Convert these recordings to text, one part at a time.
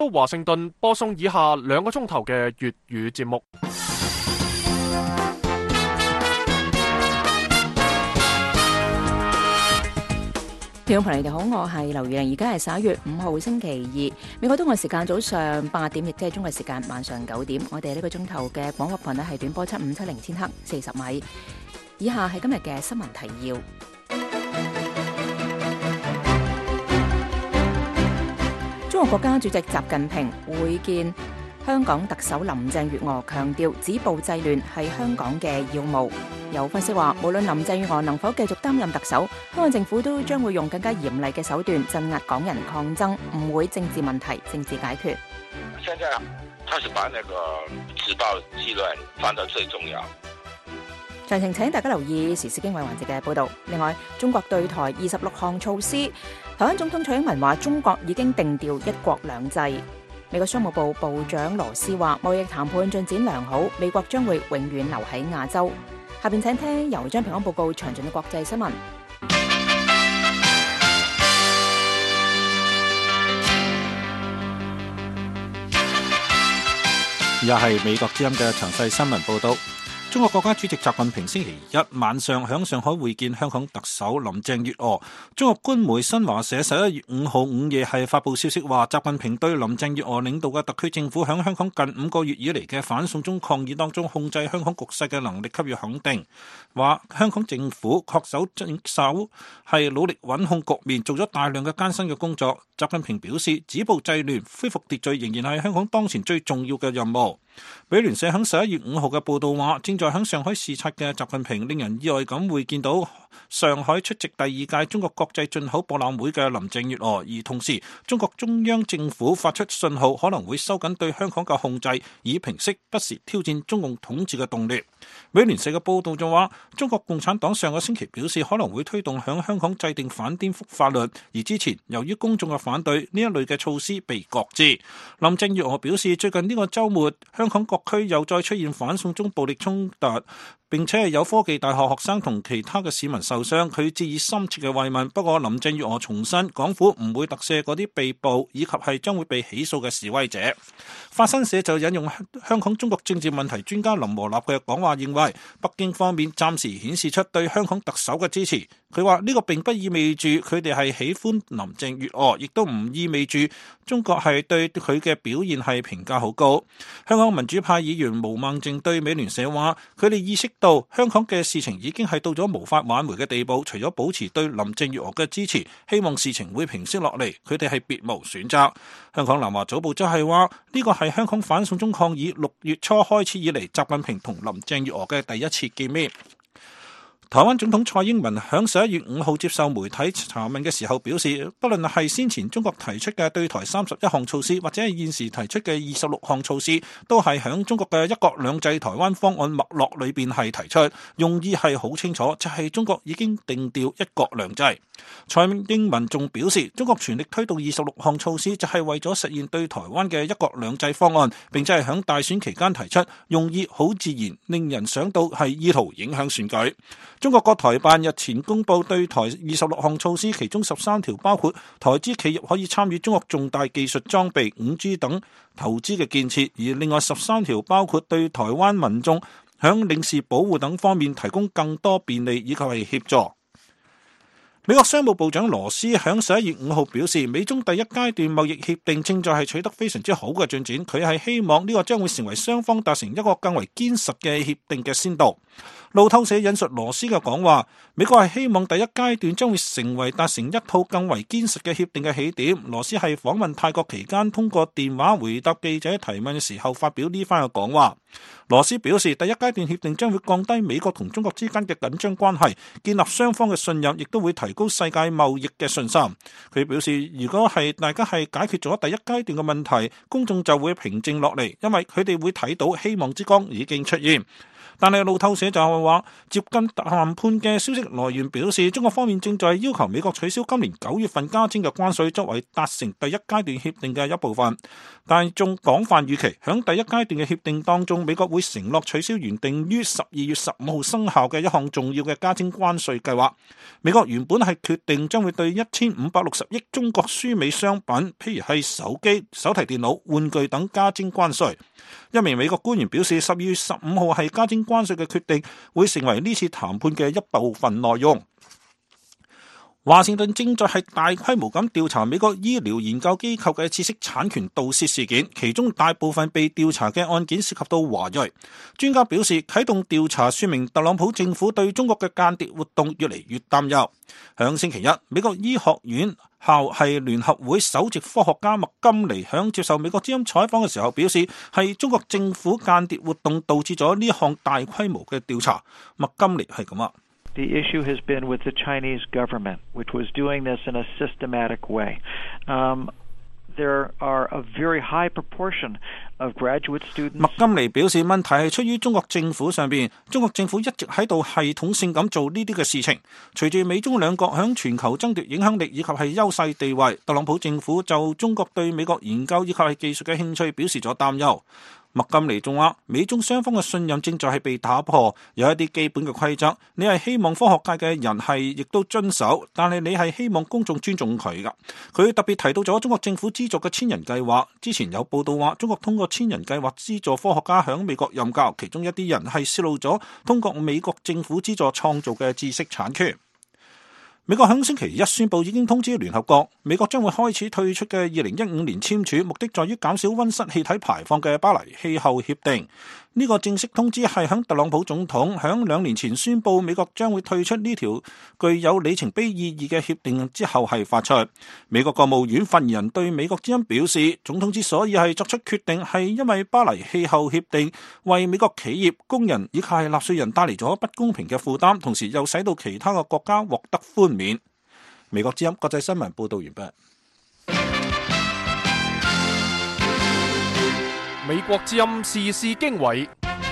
到華盛頓播送以下2個鐘頭嘅粵語節目。 聽眾朋友你哋好，我係劉宇玲，而家係11月5號星期二，美國東岸時間早上8點，亦即係中國時間晚上9點。我哋呢個鐘頭嘅廣播頻率係短波7570千赫40米。以下係今日嘅新聞提要。中國國家主席習近平會見香港特首林鄭月娥，強調止暴制亂係香港嘅要務。有分析話，無論林鄭月娥能否繼續擔任特首，香港政府都將會用更加嚴厲嘅手段鎮壓港人抗爭，唔會政治問題政治解決。 現在他是把那個止暴制亂放到最重要。 詳情請大家留意時事經緯環節嘅報導。另外，中國對台26項措施，台灣總統蔡英文話中國已經定調一國兩制。美國商務部部長羅斯話貿易談判進展良好，美國將會永遠留喺亞洲。下邊請聽由張平安報告詳盡嘅國際新聞。 又係美國之音嘅詳細新聞報道。中國國家主席習近平星期一晚上響上海會見香港特首林鄭月娥。中國官媒新華社11月5號午夜係發布消息話，習近平對林鄭月娥領導嘅特區政府響香港近5個月以嚟嘅反送中抗議當中控制香港局勢嘅能力給予肯定，話香港政府恪守職守係努力穩控局面，做咗大量嘅艱辛嘅工作。習近平表示，止暴制亂、恢復秩序仍然係香港當前最重要嘅任務。美聯社喺11月5號嘅報道話，正在喺上海視察嘅習近平令人意外咁會見到上海出席第2屆中國國際進口博覽會嘅林鄭月娥，而同時中國中央政府發出信號，可能會收緊對香港嘅控制，以平息不時挑戰中共統治嘅動亂。美聯社嘅報道就話，中國共產黨上個星期表示可能會推動響香港制定反顛覆法律，而之前由於公眾嘅反對，呢一類嘅措施被擱置。林鄭月娥表示，最近呢個週末香港各區又再出現反送中暴力衝突，並且係有科技大學學生同其他嘅市民受傷，佢致以深切嘅慰問。不過林鄭月娥重申，港府唔會特赦嗰啲被捕以及係將會被起訴嘅示威者。法新社就引用香港中國政治問題專家林和立嘅講話，認為北京方面暫時顯示出對香港特首嘅支持。佢話呢個並不意味住佢哋係喜歡林鄭月娥，亦都唔意味住中國係對佢嘅表現係評價好高。香港民主派議員毛孟靜對美聯社話，佢哋意識到香港嘅事情已經係到咗無法挽回嘅地步，除咗保持對林鄭月娥嘅支持，希望事情會平息落嚟，佢哋係別無選擇。香港南華早報則係話，呢個係香港反送中抗議6月初開始以嚟，習近平同林鄭月娥嘅第一次見面。台灣總統蔡英文喺11月5號接受媒體查問嘅時候表示，不論係先前中國提出嘅對台31項措施，或者係現時提出嘅26項措施，都係喺中國嘅一國兩制台灣方案脈絡裏邊係提出，用意係好清楚，就係中國已經定調一國兩制。蔡英文仲表示，中國全力推動26項措施，就係為咗實現對台灣嘅一國兩制方案，並且係喺大選期間提出，用意好自然，令人想到係意圖影響選舉。中國國台辦日前公布對台26項措施，其中13條包括台資企業可以參與中國重大技術裝備、5G 等投資嘅建設，而另外13條包括對台灣民眾響領事保護等方面提供更多便利以及係協助。美國商務部長羅斯喺11月5號表示，美中第一階段貿易協定正在係取得非常之好嘅進展，佢係希望呢個將會成為雙方達成一個更為堅實嘅協定嘅先導。路透社引述羅斯嘅講話，美國係希望第一階段將會成為達成一套更為堅實嘅協定嘅起點。羅斯係訪問泰國期間通過電話回答記者提問嘅時候發表呢番嘅講話。羅斯表示，第一階段協定將會降低美國同中國之間嘅緊張關係，建立雙方嘅信任，亦都會提高世界貿易嘅信心。佢表示，如果係大家係解決咗第一階段嘅問題，公眾就會平靜落嚟，因為佢哋會睇到希望之光已經出現。 但係路透社就係話，接近談判嘅消息來源表示，中國方面正在要求美國取消今年9月份加徵嘅關稅，作為達成第一階段協定嘅一部分。但係仲廣泛預期，響第一階段嘅協定當中，美國會承諾取消原定於12月15號生效嘅一項重要嘅加徵關稅計劃。美國原本係決定將會對1560億中國輸美商品，譬如係手機、手提電腦、玩具等加徵關稅。一名美國官員表示，12月15號係加徵關稅嘅決定，會成為呢次談判嘅一部分內容。華盛頓正在係大規模咁調查美國醫療研究機構嘅知識產權盜竊事件，其中大部分被調查嘅案件涉及到華裔。專家表示，啟動調查說明特朗普政府對中國嘅間諜活動越嚟越擔憂。響星期一，美國醫學院校系聯合會首席科學家麥金尼響接受美國之音採訪嘅時候表示，係中國政府間諜活動導致咗呢項大規模嘅調查。麥金尼係咁話。 The issue has been with the Chinese government, which was doing this in a systematic way. There are a very high proportion of graduate students. 麥金尼表示，問題係出於中國政府上邊，中國政府一直喺度系統性咁做呢啲嘅事情。隨住美中兩國響全球爭奪影響力以及係優勢地位，特朗普政府就中國對美國研究以及係技術嘅興趣表示咗擔憂。麥金尼仲話，美中雙方嘅信任正在係被打破，有一啲基本嘅規則，你係希望科學界嘅人係亦都遵守，但係你係希望公眾尊重佢噶。佢特別提到咗中國政府資助嘅千人計劃，之前有報道話，中國通過千人計劃資助科學家響美國任教，其中一啲人係泄露咗通過美國政府資助創造嘅知識產權。美國響星期一宣布已經通知聯合國，美國將會開始退出嘅2015年簽署，目的在於減少溫室氣體排放嘅巴黎氣候協定。呢個正式通知係響特朗普總統響2年前宣布美國將會退出呢條具有里程碑意義嘅協定之後係發出。美國國務院發言人對美國之音表示，總統之所以係作出決定，係因為巴黎氣候協定為美國企業、工人以及係納稅人帶嚟咗不公平嘅負擔，同時又使到其他嘅國家獲得寬免。美國之音國際新聞報道完畢。 美國之音時事經緯，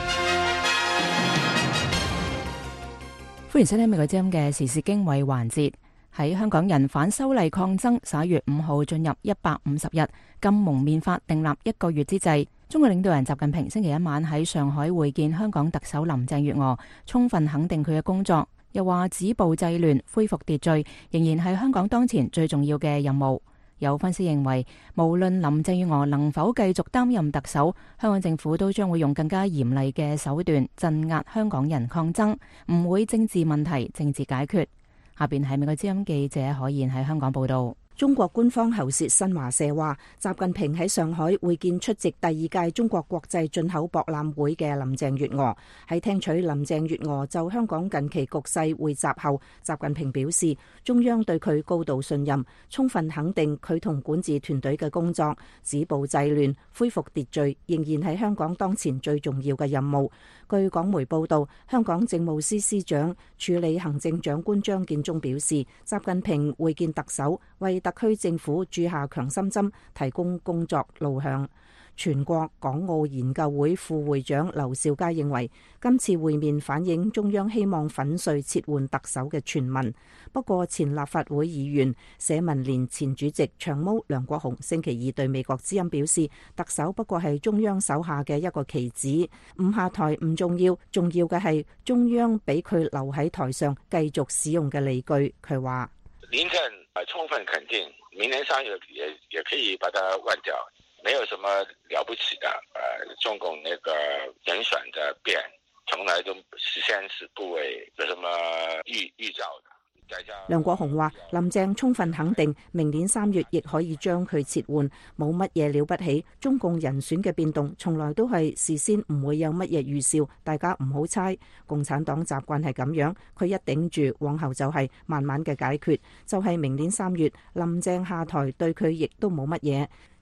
歡迎收聽美國之音嘅時事經緯環節。喺香港人反修例抗爭11月5號進入150日禁蒙面法訂立1個月之際，中國領導人習近平星期一晚喺上海會見香港特首林鄭月娥，充分肯定佢嘅工作，又話止暴制亂、恢復秩序仍然係香港當前最重要嘅任務。有分析認為，無論林鄭月娥能否繼續擔任特首，香港政府都將會用更加嚴厲嘅手段鎮壓香港人抗爭，唔會政治問題政治解決。下邊係美國之音記者可言喺香港報道。 中國官方喉舌新華社話，習近平喺上海會見出席第2屆中國國際進口博覽會嘅林鄭月娥。喺聽取林鄭月娥就香港近期局勢匯集後，習近平表示，中央對佢高度信任，充分肯定佢同管治團隊嘅工作，止暴制亂、恢復秩序仍然係香港當前最重要嘅任務。據港媒報道，香港政務司司長署理行政長官張建宗表示，習近平會見特首，為特區政府注下強心針，提供工作路向。全國港澳研究會副會長劉兆佳認為，今次會面反映中央希望粉碎撤換特首嘅傳聞。不過，前立法會議員社民連前主席長毛梁國雄星期二對美國之音表示，特首不過係中央手下嘅一個棋子，唔下台唔重要，重要嘅係中央俾佢留喺台上繼續使用嘅理據。佢話： 林鄭充分肯定，明年3月也可以把它換掉。沒有什麼了不起的，中共那個人選的變，從來都事先是不為有什麼預兆的。 梁國雄話：林鄭充分肯定，明年3月亦可以將佢撤換，冇乜嘢了不起。中共人選嘅變動，從來都係事先唔會有乜嘢預兆，大家唔好猜。共產黨習慣係咁樣，佢一頂住，往後就係慢慢嘅解決，就係明年3月林鄭下台對佢亦都冇乜嘢。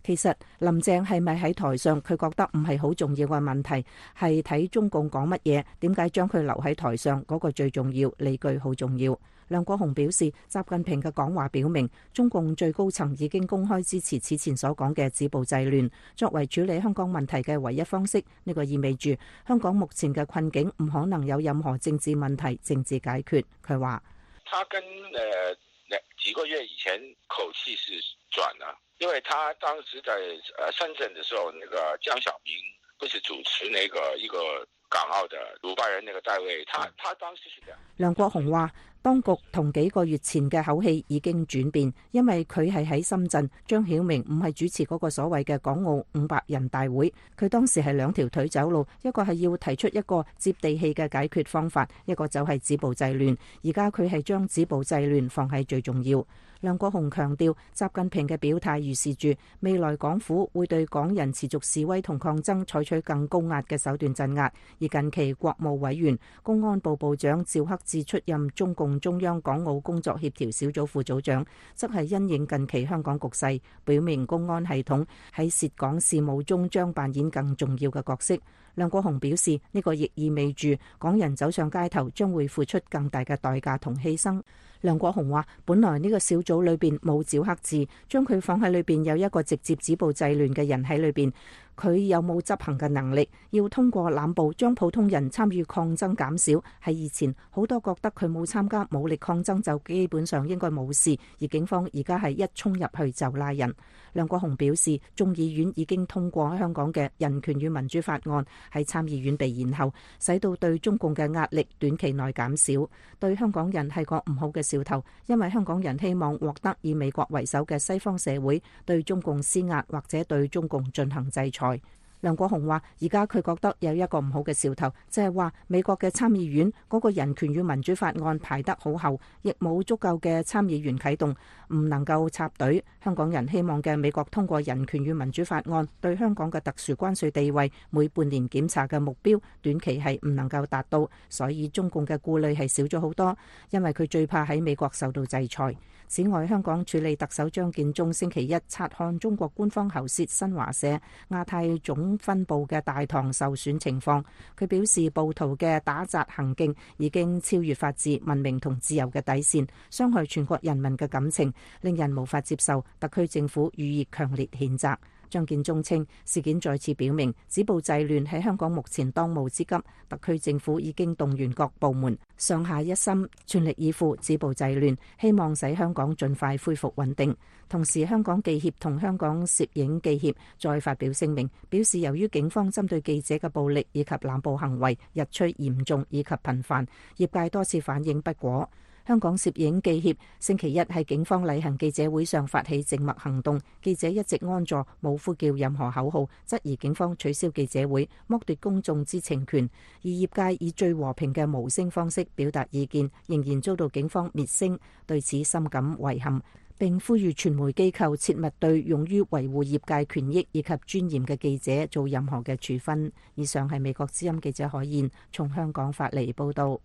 其實林鄭係咪喺台上，佢覺得唔係好重要嘅問題，係睇中共講乜嘢，點解將佢留喺台上嗰個最重要，理據好重要。梁國雄表示，習近平嘅講話表明，中共最高層已經公開支持此前所講嘅止暴制亂作為處理香港問題嘅唯一方式。呢個意味住香港目前嘅困境唔可能有任何政治問題政治解決。佢話： 他跟幾個月以前口氣是轉了，因為他當時在深圳的時候，那個江小明不是主持那個一個港澳的主辦人那個代位，他當時是這樣。 梁國雄話：當局同幾個月前嘅口氣已經轉變，因為佢係喺深圳，張曉明唔係主持嗰個所謂嘅港澳500人大會，佢當時係兩條腿走路，一個係要提出一個接地氣嘅解決方法，一個就係止暴制亂。而家佢係將止暴制亂放喺最重要。梁國雄強調，習近平嘅表態預示住未來港府會對港人持續示威同抗爭採取更高壓嘅手段鎮壓。而近期國務委員、公安部部長趙克志出任中共中央港澳工作協調小組副組長，則係因應近期香港局勢，表明公安系統喺涉港事務中將扮演更重要嘅角色。梁國雄表示，呢個亦意味住港人走上街頭將會付出更大嘅代價同犧牲。梁國雄話：本來呢個小組裏邊冇趙克志，將佢放喺裏邊有一個直接止暴制亂嘅人喺裏邊，佢有冇執行嘅能力？要通過濫捕將普通人參與抗爭減少。喺以前好多覺得佢冇參加武力抗爭就基本上應該冇事，而警方而家係一衝入去就拉人。梁國雄表示，眾議院已經通過香港嘅人權與民主法案，喺參議院被延後，使到對中共嘅壓力短期內減少。對香港人係個唔好嘅兆頭，因為香港人希望獲得以美國為首嘅西方社會對中共施壓或者對中共進行制裁。梁國雄話：而家佢覺得有一個唔好嘅兆頭，就係話美國嘅參議院嗰個人權與民主法案排得好後，亦冇足夠嘅參議員啟動，唔能夠插隊。香港人希望嘅美國通過人權與民主法案對香港嘅特殊關稅地位每半年檢查嘅目標，短期係唔能夠達到，所以中共嘅顧慮係少咗好多，因為佢最怕喺美國受到制裁。此外，香港處理特首張建宗星期一察看中國官方喉舌新華社亞太總分部嘅大堂受損情況，佢表示暴徒嘅打砸行徑已經超越法治、文明同自由嘅底線，傷害全國人民嘅感情，令人無法接受，特區政府予以強烈譴責。張建宗稱，事件再次表明止暴制亂係香港目前當務之急，特區政府已經動員各部門上下一心，全力以赴止暴制亂，希望使香港盡快恢復穩定。同時，香港記協同香港攝影記協再發表聲明，表示由於警方針對記者嘅暴力以及濫捕行為日趨嚴重以及頻繁，業界多次反映不果。香港攝影記協星期一喺警方例行記者會上發起靜默行動，記者一直安坐，冇呼叫任何口號，質疑警方取消記者會，剝奪公眾知情權。而業界以最和平嘅無聲方式表達意見，仍然遭到警方滅聲，對此深感遺憾，並呼籲傳媒機構切勿對用於維護業界權益以及尊嚴嘅記者做任何嘅處分。以上係美國之音記者海燕從香港發嚟報道。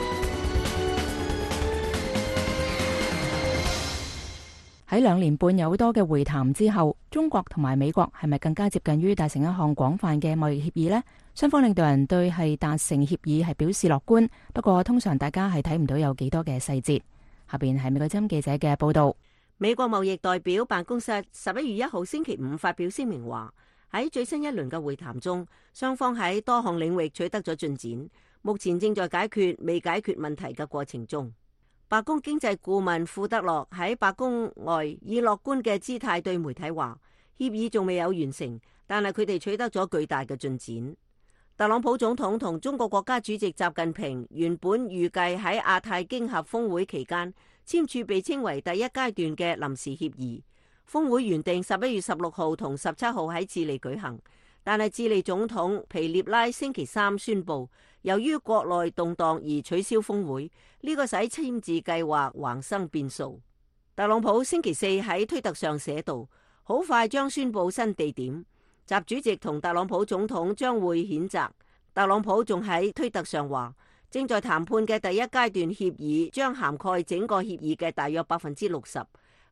喺2年半有多嘅會談之後，中國同埋美國係咪更加接近於達成一項廣泛嘅貿易協議呢？雙方領導人對係達成協議係表示樂觀，不過通常大家係睇唔到有幾多嘅細節。下邊係美國之音記者嘅報道。 美國貿易代表辦公室11月1號星期五發表聲明話，喺最新一輪嘅會談中，雙方喺多項領域取得咗進展，目前正在解決未解決問題嘅過程中。白宮經濟顧問庫德洛喺白宮外以樂觀嘅姿態對媒體話，協議仲未有完成，但係佢哋取得咗巨大嘅進展。特朗普總統同中國國家主席習近平原本預計喺亞太經合峰會期間簽署被稱為第一階段嘅臨時協議。峰會原定11月16號同17號喺智利舉行，但係智利總統皮涅拉星期三宣布，由於國內動盪而取消峰會，呢個使簽字計劃橫生變數。特朗普星期四喺推特上寫道，好快將宣布新地點，習主席同特朗普總統將會譴責。特朗普仲喺推特上話，正在談判嘅第一階段協議將涵蓋整個協議嘅大約60%，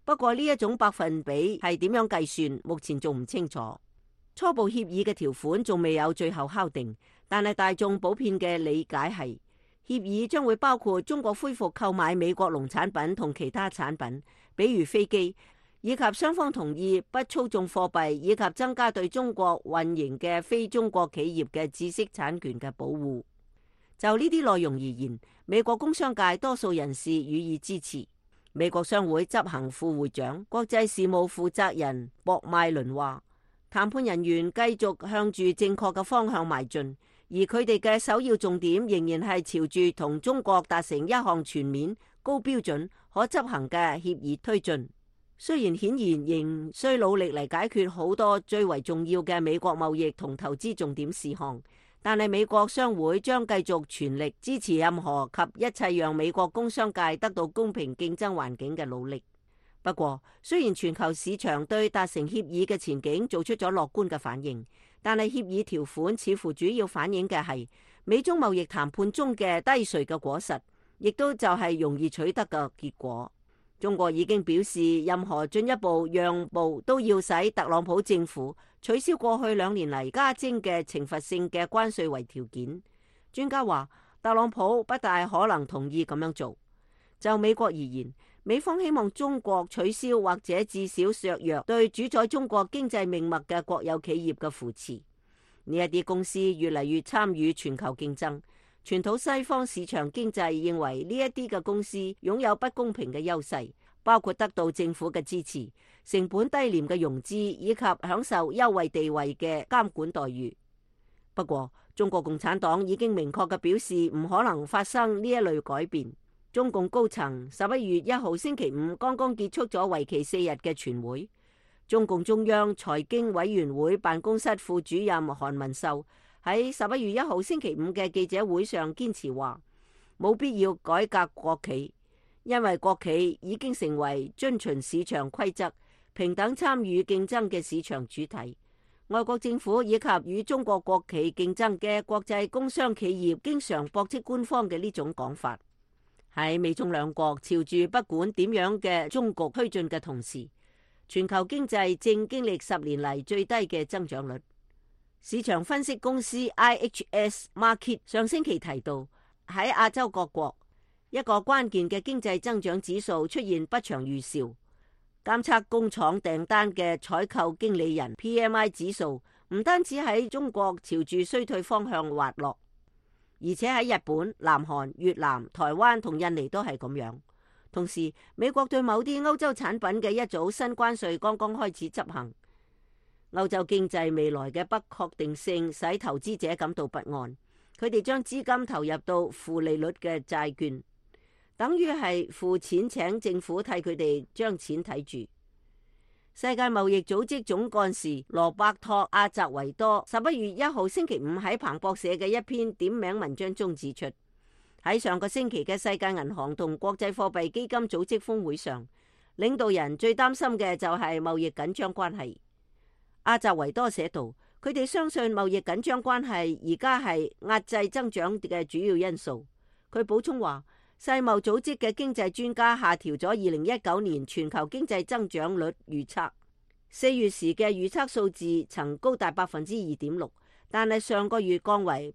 不過呢一種百分比係點樣計算，目前仲唔清楚。初步協議嘅條款仲未有最後敲定，但係大眾普遍嘅理解係，協議將會包括中國恢復購買美國農產品同其他產品，比如飛機，以及雙方同意不操縱貨幣，以及增加對中國運營嘅非中國企業嘅知識產權嘅保護。就呢啲內容而言，美國工商界多數人士予以支持。美國商會執行副會長、國際事務負責人博麥倫話，談判人員繼續向住正確嘅方向邁進，而佢哋嘅首要重點仍然係朝住同中國達成一項全面、高標準、可執行嘅協議推進。雖然顯然仍需努力嚟解決好多最為重要嘅美國貿易同投資重點事項，但係美國商會將繼續全力支持任何及一切讓美國工商界得到公平競爭環境嘅努力。不過，雖然全球市場對達成協議嘅前景做出咗樂觀嘅反應，但係協議條款似乎主要反映嘅係美中貿易談判中嘅低垂嘅果實，亦都就係容易取得嘅結果。中國已經表示，任何進一步讓步都要使特朗普政府取消過去2年嚟加徵嘅懲罰性嘅關稅為條件。專家話，特朗普不大可能同意咁樣做。就美國而言，美方希望中國取消或者至少削弱對主宰中國經濟命脈嘅國有企業嘅扶持。呢一啲公司越嚟越參與全球競爭。傳統西方市場經濟認為呢一啲嘅公司擁有不公平嘅優勢，包括得到政府嘅支持、成本低廉嘅融資以及享受優惠地位嘅監管待遇。不過，中國共產黨已經明確嘅表示唔可能發生呢一類改變。中共高層11月1號星期五剛剛結束咗為期4日嘅全會。中共中央財經委員會辦公室副主任韓文秀喺11月1號星期五嘅記者會上堅持話，冇必要改革國企，因為國企已經成為遵循市場規則、平等參與競爭嘅市場主體。外國政府以及與中國國企競爭嘅國際工商企業經常駁斥官方嘅呢種講法。喺美中兩國朝住不管點樣嘅終局推進嘅同時，全球經濟正經歷10年嚟最低嘅增長率。市場分析公司 IHS Markit 上星期提到，喺亞洲各國一個關鍵嘅經濟增長指數出現不祥預兆。監測工廠訂單嘅採購經理人 PMI 指數唔單止喺中國朝住衰退方向滑落，而且喺日本、南韓、越南、台灣同印尼都係咁樣。同時，美國對某啲歐洲產品嘅一組新關稅剛剛開始執行。歐洲經濟未來嘅不確定性使投資者感到不安，佢哋將資金投入到負利率嘅債券，等於係付錢請政府替佢哋將錢睇住。世界貿易組織總幹事羅伯托·阿澤維多11月1號星期五喺彭博社嘅一篇點名文章中指出，喺上個星期嘅世界銀行同國際貨幣基金組織峰會上，領導人最擔心嘅就係貿易緊張關係。阿澤維多寫道，佢哋相信貿易緊張關係而家係壓制增長嘅主要因素。佢補充話，世貿組織嘅經濟專家下調咗2019年全球經濟增長率預測。4月時嘅預測數字曾高達2.6%，但係上個月降為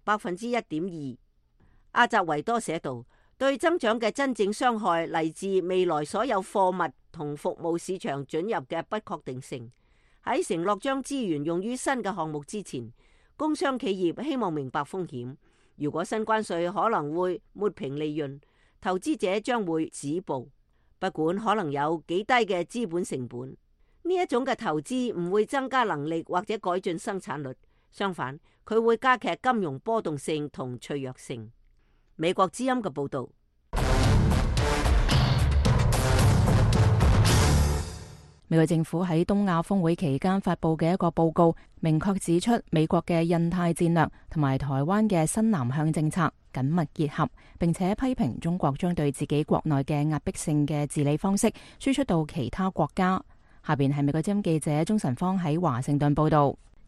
1.2%。阿澤維多寫道，對增長嘅真正傷害嚟自未來所有貨物同服務市場准入嘅不確定性。喺承諾將資源用於新嘅項目之前，工商企業希望明白風險。如果新關稅可能會抹平利潤，投資者將會止步，不管可能有幾低嘅資本成本。呢一種嘅投資唔會增加能力或者改進生產率，相反，佢會加劇金融波動性同脆弱性。美國之音嘅報導。 美國政府喺東亞峰會期間發佈嘅一個報告，明確指出美國嘅印太戰略同埋台灣嘅新南向政策緊密結合，並且批評中國將對自己國內嘅壓迫性嘅治理方式輸出到其他國家。下邊係美國之音記者鍾晨芳喺華盛頓報道。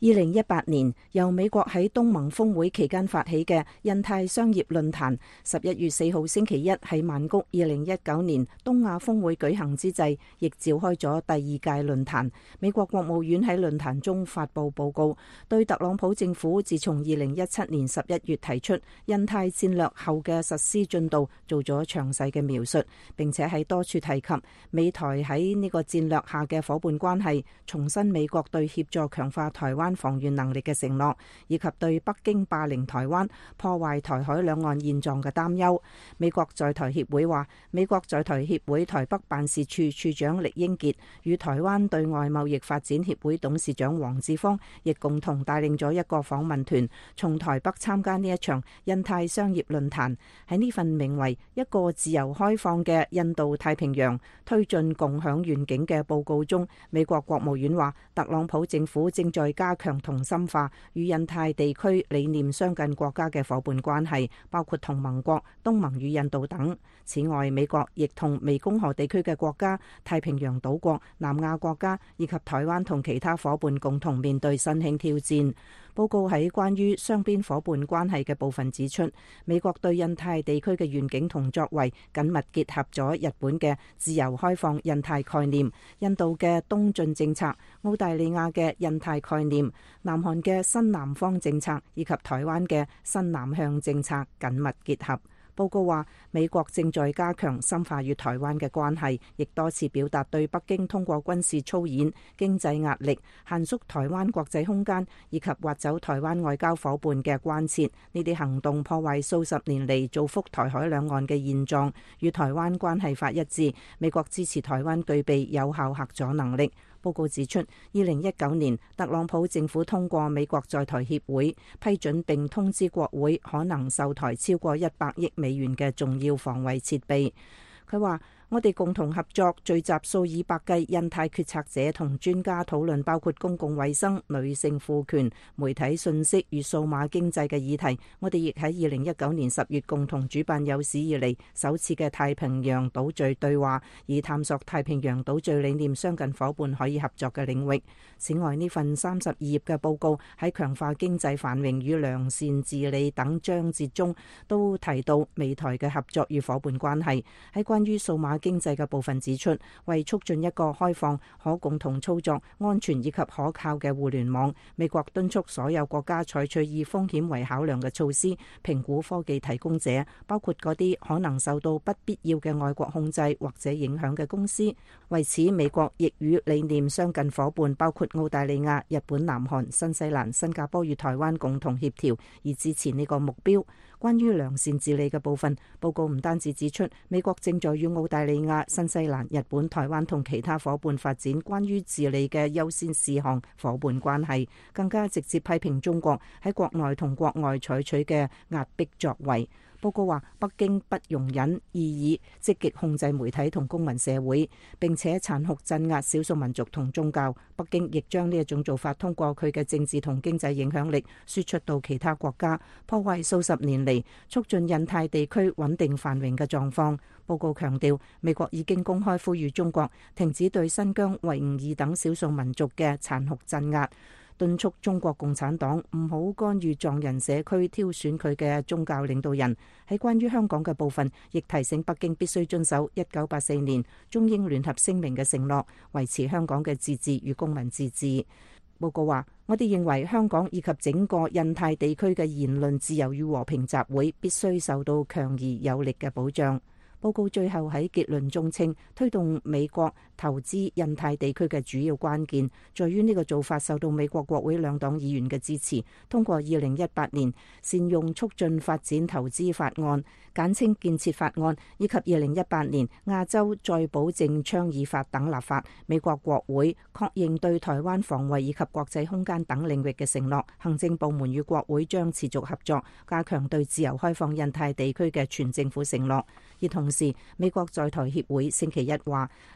2018年由美國喺東盟峰會期間發起嘅印太商業論壇，11月4號星期一喺曼谷2019年東亞峰會舉行之際，亦召開咗第二屆論壇。美國國務院喺論壇中發布報告，對特朗普政府自從2017年11月提出印太戰略後嘅實施進度做咗詳細嘅描述，並且喺多處提及美台喺呢個戰略下嘅伙伴關係，重申美國對協助強化台灣防禦能力嘅承諾，以及對北京霸凌台灣、破壞台海兩岸現狀嘅擔憂。美國在台協會話，美國在台協會台北辦事處處長酈英傑與台灣對外貿易發展協會董事長黃志芳亦共同帶領咗一個訪問團，從台北參加呢一場印太商業論壇。喺呢份名為一個自由開放嘅印度太平洋推進共享願景嘅報告中，美國國務院話，特朗普政府正在加強同深化與印太地區理念相近國家嘅伙伴關係，包括同盟國、東盟與印度等。此外，美國亦同湄公河地區嘅國家、太平洋島國、南亞國家以及台灣同其他伙伴共同面對新興挑戰。報告喺關於雙邊伙伴關係嘅部分指出，美國對印太地區嘅願景同作為緊密結合咗日本嘅自由開放印太概念、印度嘅東進政策、澳大利亞嘅印太概念、南韓嘅新南方政策以及台灣嘅新南向政策緊密結合。報告話，美國正在加強深化與台灣嘅關係，亦多次表達對北京通過軍事操演、經濟壓力、限縮台灣國際空間以及挖走台灣外交夥伴嘅關切。呢啲行動破壞數十年嚟造福台海兩岸嘅現狀，與台灣關係法一致。美國支持台灣具備有效嚇阻能力。報告指出，2019年特朗普政府通過美國在台協會批准並通知國會可能售台超過100億美元嘅重要防衛設備。佢話，我哋共同合作，聚集數以百計印太決策者同專家討論包括公共衛生、女性賦權、媒體信息與數碼經濟嘅議題。我哋亦喺2019年10月共同主辦有史以嚟首次嘅太平洋島嶼對話，以探索太平洋島嶼理念相近伙伴可以合作嘅領域。此外，呢份32頁嘅報告喺強化經濟繁榮與良善治理等章節中都提到美台嘅合作與伙伴關係。喺關於數碼經濟嘅部分指出，為促進一個開放、可共同操作、安全以及可靠嘅互聯網，美國敦促所有國家採取以風險為考量嘅措施，評估科技提供者，包括嗰啲可能受到不必要嘅外國控制或者影響嘅公司。為此，美國亦與理念相近伙伴，包括澳大利亞、日本、南韓、新西蘭、新加坡與台灣共同協調，以支持呢個目標。關於良善治理嘅部分，報告唔單止指出美國正在與澳大利亞、新西蘭、日本、台灣同其他伙伴發展關於治理嘅優先事項伙伴關係，更加直接批評中國喺國內同國外採取嘅壓迫作為。報告話，北京不容忍異議，積極控制媒體同公民社會，並且殘酷鎮壓少數民族同宗教。北京亦將呢一種做法通過佢嘅政治同經濟影響力輸出到其他國家，破壞數十年嚟促進印太地區穩定繁榮嘅狀況。報告強調，美國已經公開呼籲中國停止對新疆、維吾爾等少數民族嘅殘酷鎮壓，敦促中國共產黨唔好干預藏人社區挑選佢嘅宗教領導人。喺關於香港嘅部分，亦提醒北京必須遵守1984年中英聯合聲明嘅承諾，維持香港嘅自治與公民自治。報告話，我哋認為香港以及整個印太地區嘅言論自由與和平集會必須受到強而有力嘅保障。報告最後喺結論中稱，推動美國投資印太地區嘅主要關鍵，在於呢個做法受到美國國會兩黨議員嘅支持，通過2018年善用促進發展投資法案，簡稱建設法案，以及2018年亞洲再保證倡議法等立法。美國國會確認對台灣防衛以及國際空間等領域嘅承諾，行政部門與國會將持續合作，加強對自由開放印太地區嘅全政府承諾。而同時，美國在台協會星期一話，酈英傑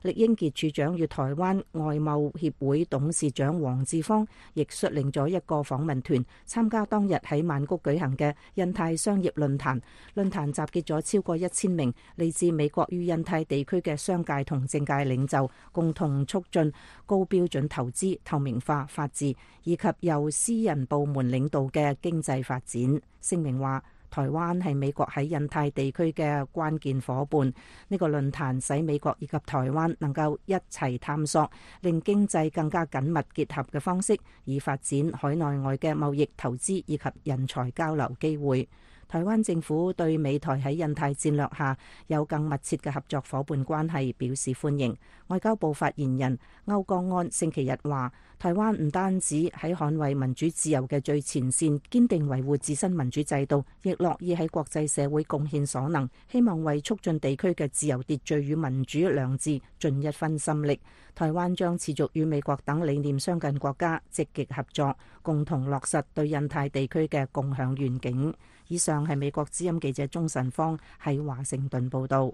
傑處長與台灣外貿協會董事長黃志芳亦率領咗一個訪問團參加當日喺曼谷舉行嘅印太商業論壇。論壇集結咗超過1000名嚟自美國與印太地區嘅商界同政界領袖，共同促進高標準投資、透明化、法治以及由私人部門領導嘅經濟發展。聲明話，台灣係美國喺印太地區嘅關鍵夥伴。呢個論壇使美國以及台灣能夠一齊探索令經濟更加緊密結合嘅方式，以發展海內外嘅貿易、投資以及人才交流機會。台灣政府對美台喺印太戰略下有更密切嘅合作夥伴關係表示歡迎。外交部發言人歐江安星期日話，台灣唔單止喺捍衛民主自由嘅最前線，堅定維護自身民主制度，亦樂意喺國際社會貢獻所能，希望為促進地區嘅自由秩序與民主良治盡一分心力。台灣將持續與美國等理念相近國家積極合作，共同落實對印太地區嘅共享願景。以上係美國之音記者鍾晨芳喺華盛頓報道。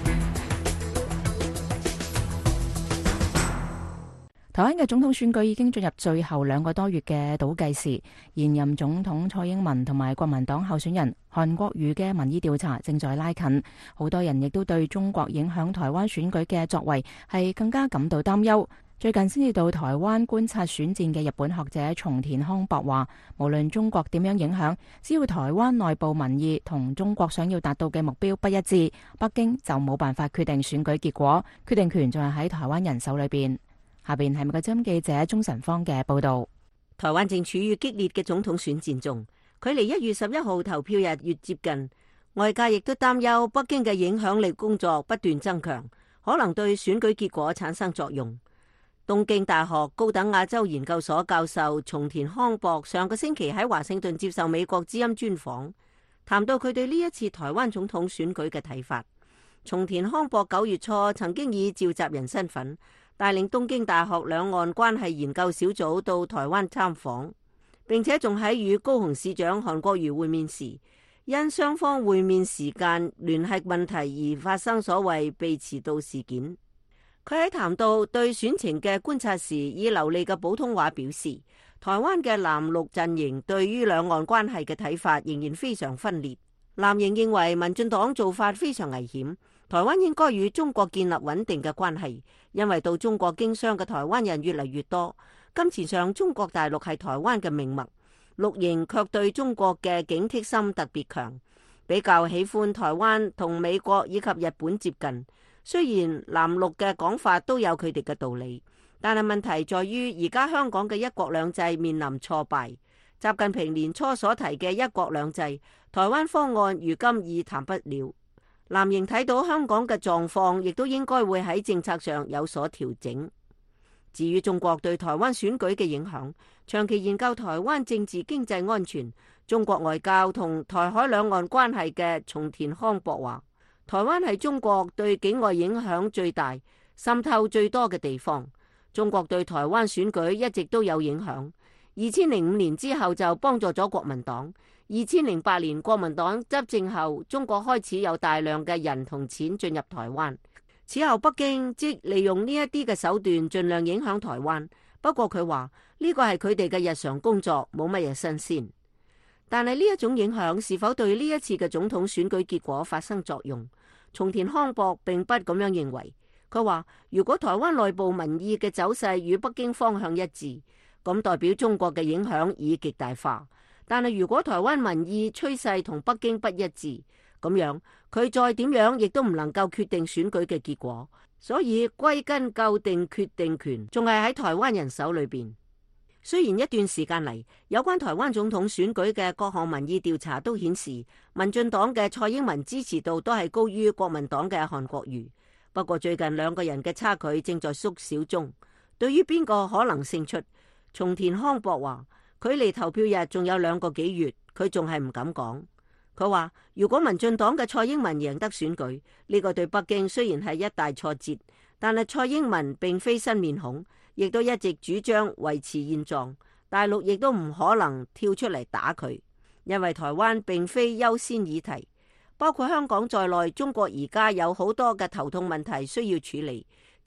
台灣嘅總統選舉已經進入最後2個多月嘅倒計時，現任總統蔡英文同埋國民黨候選人韓國瑜嘅民意調查正在拉近，好多人亦都對中國影響台灣選舉嘅作為係更加感到擔憂。最近先至到台灣觀察選戰嘅日本學者松田康博話，無論中國點樣影響，只要台灣內部民意同中國想要達到嘅目標不一致，北京就冇辦法決定選舉結果，決定權仲係喺台灣人手裏邊。下邊係美國之音記者鍾晨芳嘅報道。 台灣正處於激烈嘅總統選戰中，距離1月11號投票日越接近，外界亦都擔憂北京嘅影響力工作不斷增強，可能對選舉結果產生作用。東京大學高等亞洲研究所教授松田康博上個星期喺華盛頓接受美國之音專訪，談到佢對呢一次台灣總統選舉嘅睇法。松田康博9月初曾經以召集人身份帶領東京大學兩岸關係研究小組到台灣參訪，並且仲喺與高雄市長韓國瑜會面時，因雙方會面時間聯繫問題而發生所謂被遲到事件。佢喺談到對選情嘅觀察時，以流利嘅普通話表示，台灣嘅藍綠陣營對於兩岸關係嘅睇法仍然非常分裂。藍營認為民進黨做法非常危險，台灣應該與中國建立穩定嘅關係，因為到中國經商嘅台灣人越嚟越多，金錢上中國大陸係台灣嘅命脈。綠營卻對中國嘅警惕心特別強，比較喜歡台灣同美國以及日本接近。雖然藍綠嘅講法都有佢哋嘅道理，但係問題在於而家香港嘅一國兩制面臨挫敗。習近平年初所提嘅一國兩制台灣方案如今已談不了。藍營睇到香港嘅狀況，亦都應該會喺政策上有所調整。至於中國對台灣選舉嘅影響，長期研究台灣政治經濟安全、中國外交同台海兩岸關係嘅松田康博話，台灣係中國對境外影響最大、滲透最多嘅地方。中國對台灣選舉一直都有影響。2005年之後就幫助咗國民黨。2008年國民黨執政後，中國開始有大量嘅人同錢進入台灣。此後北京即利用呢一啲嘅手段，盡量影響台灣。不過佢話呢個係佢哋嘅日常工作，冇乜嘢新鮮。但係呢一種影響是否對呢一次嘅總統選舉結果發生作用？松田康博並不咁樣認為。佢話如果台灣內部民意嘅走勢與北京方向一致，咁代表中國嘅影響已極大化。但係如果台灣民意趨勢同北京不一致，咁樣佢再點樣亦都唔能夠決定選舉嘅結果。所以歸根究底，決定權仲係喺台灣人手裏邊。雖然一段時間嚟，有關台灣總統選舉嘅各項民意調查都顯示，民進黨嘅蔡英文支持度都係高於國民黨嘅韓國瑜。不過最近兩個人嘅差距正在縮小中。對於邊個可能勝出，松田康博話，距離投票日仲有2個幾月，佢仲係唔敢講。佢話如果民進黨嘅蔡英文贏得選舉，呢個對北京雖然係一大挫折，但係蔡英文並非新面孔，亦都一直主張維持現狀，大陸亦都唔可能跳出嚟打佢，因為台灣並非優先議題，包括香港在內，中國而家有好多嘅頭痛問題需要處理，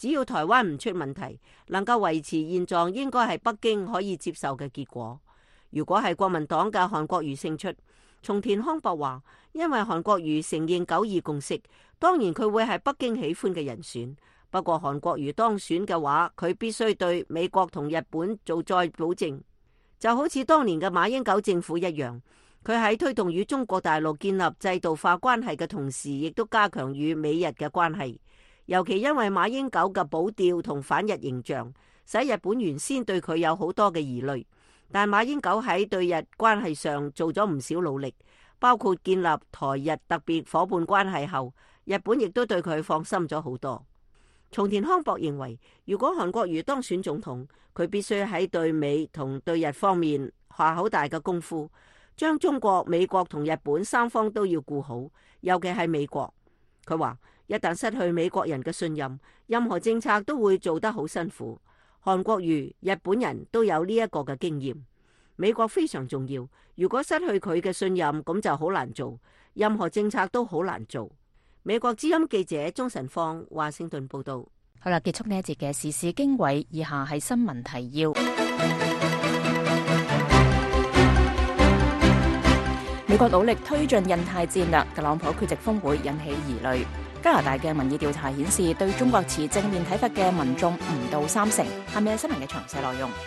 只要台灣唔出問題，能夠維持現狀，應該係北京可以接受嘅結果。如果係國民黨嘅韓國瑜勝出，松田康博話，因為韓國瑜承認9·2共識，當然佢會係北京喜歡嘅人選。不過韓國瑜當選嘅話，佢必須對美國同日本做再保證，就好似當年嘅馬英九政府一樣。佢喺推動與中國大陸建立制度化關係嘅同時，亦都加強與美日嘅關係。尤其因為馬英九嘅保釣同反日形象，使日本原先對佢有好多嘅疑慮。但馬英九喺對日關係上做咗唔少努力，包括建立台日特別夥伴關係後，日本亦都對佢放心咗好多。松田康博認為，如果韓國瑜當選總統，佢必須喺對美同對日方面下好大嘅功夫，將中國、美國同日本三方都要顧好，尤其係美國。佢話，一旦失去美國人嘅信任，任何政策都會做得好辛苦。韓國瑜、日本人都有呢一個嘅經驗。美國非常重要，如果失去佢嘅信任，咁就好難做，任何政策都好難做。美國之音記者鍾晨芳華盛頓報道。 好啦，結束呢一節嘅時事經緯，以下係新聞提要。美國努力推進印太戰略，特朗普缺席峰會引起疑慮。加拿大嘅民意調查顯示，對中國持正面睇法嘅民眾唔到30%。下面係新聞嘅詳細內容。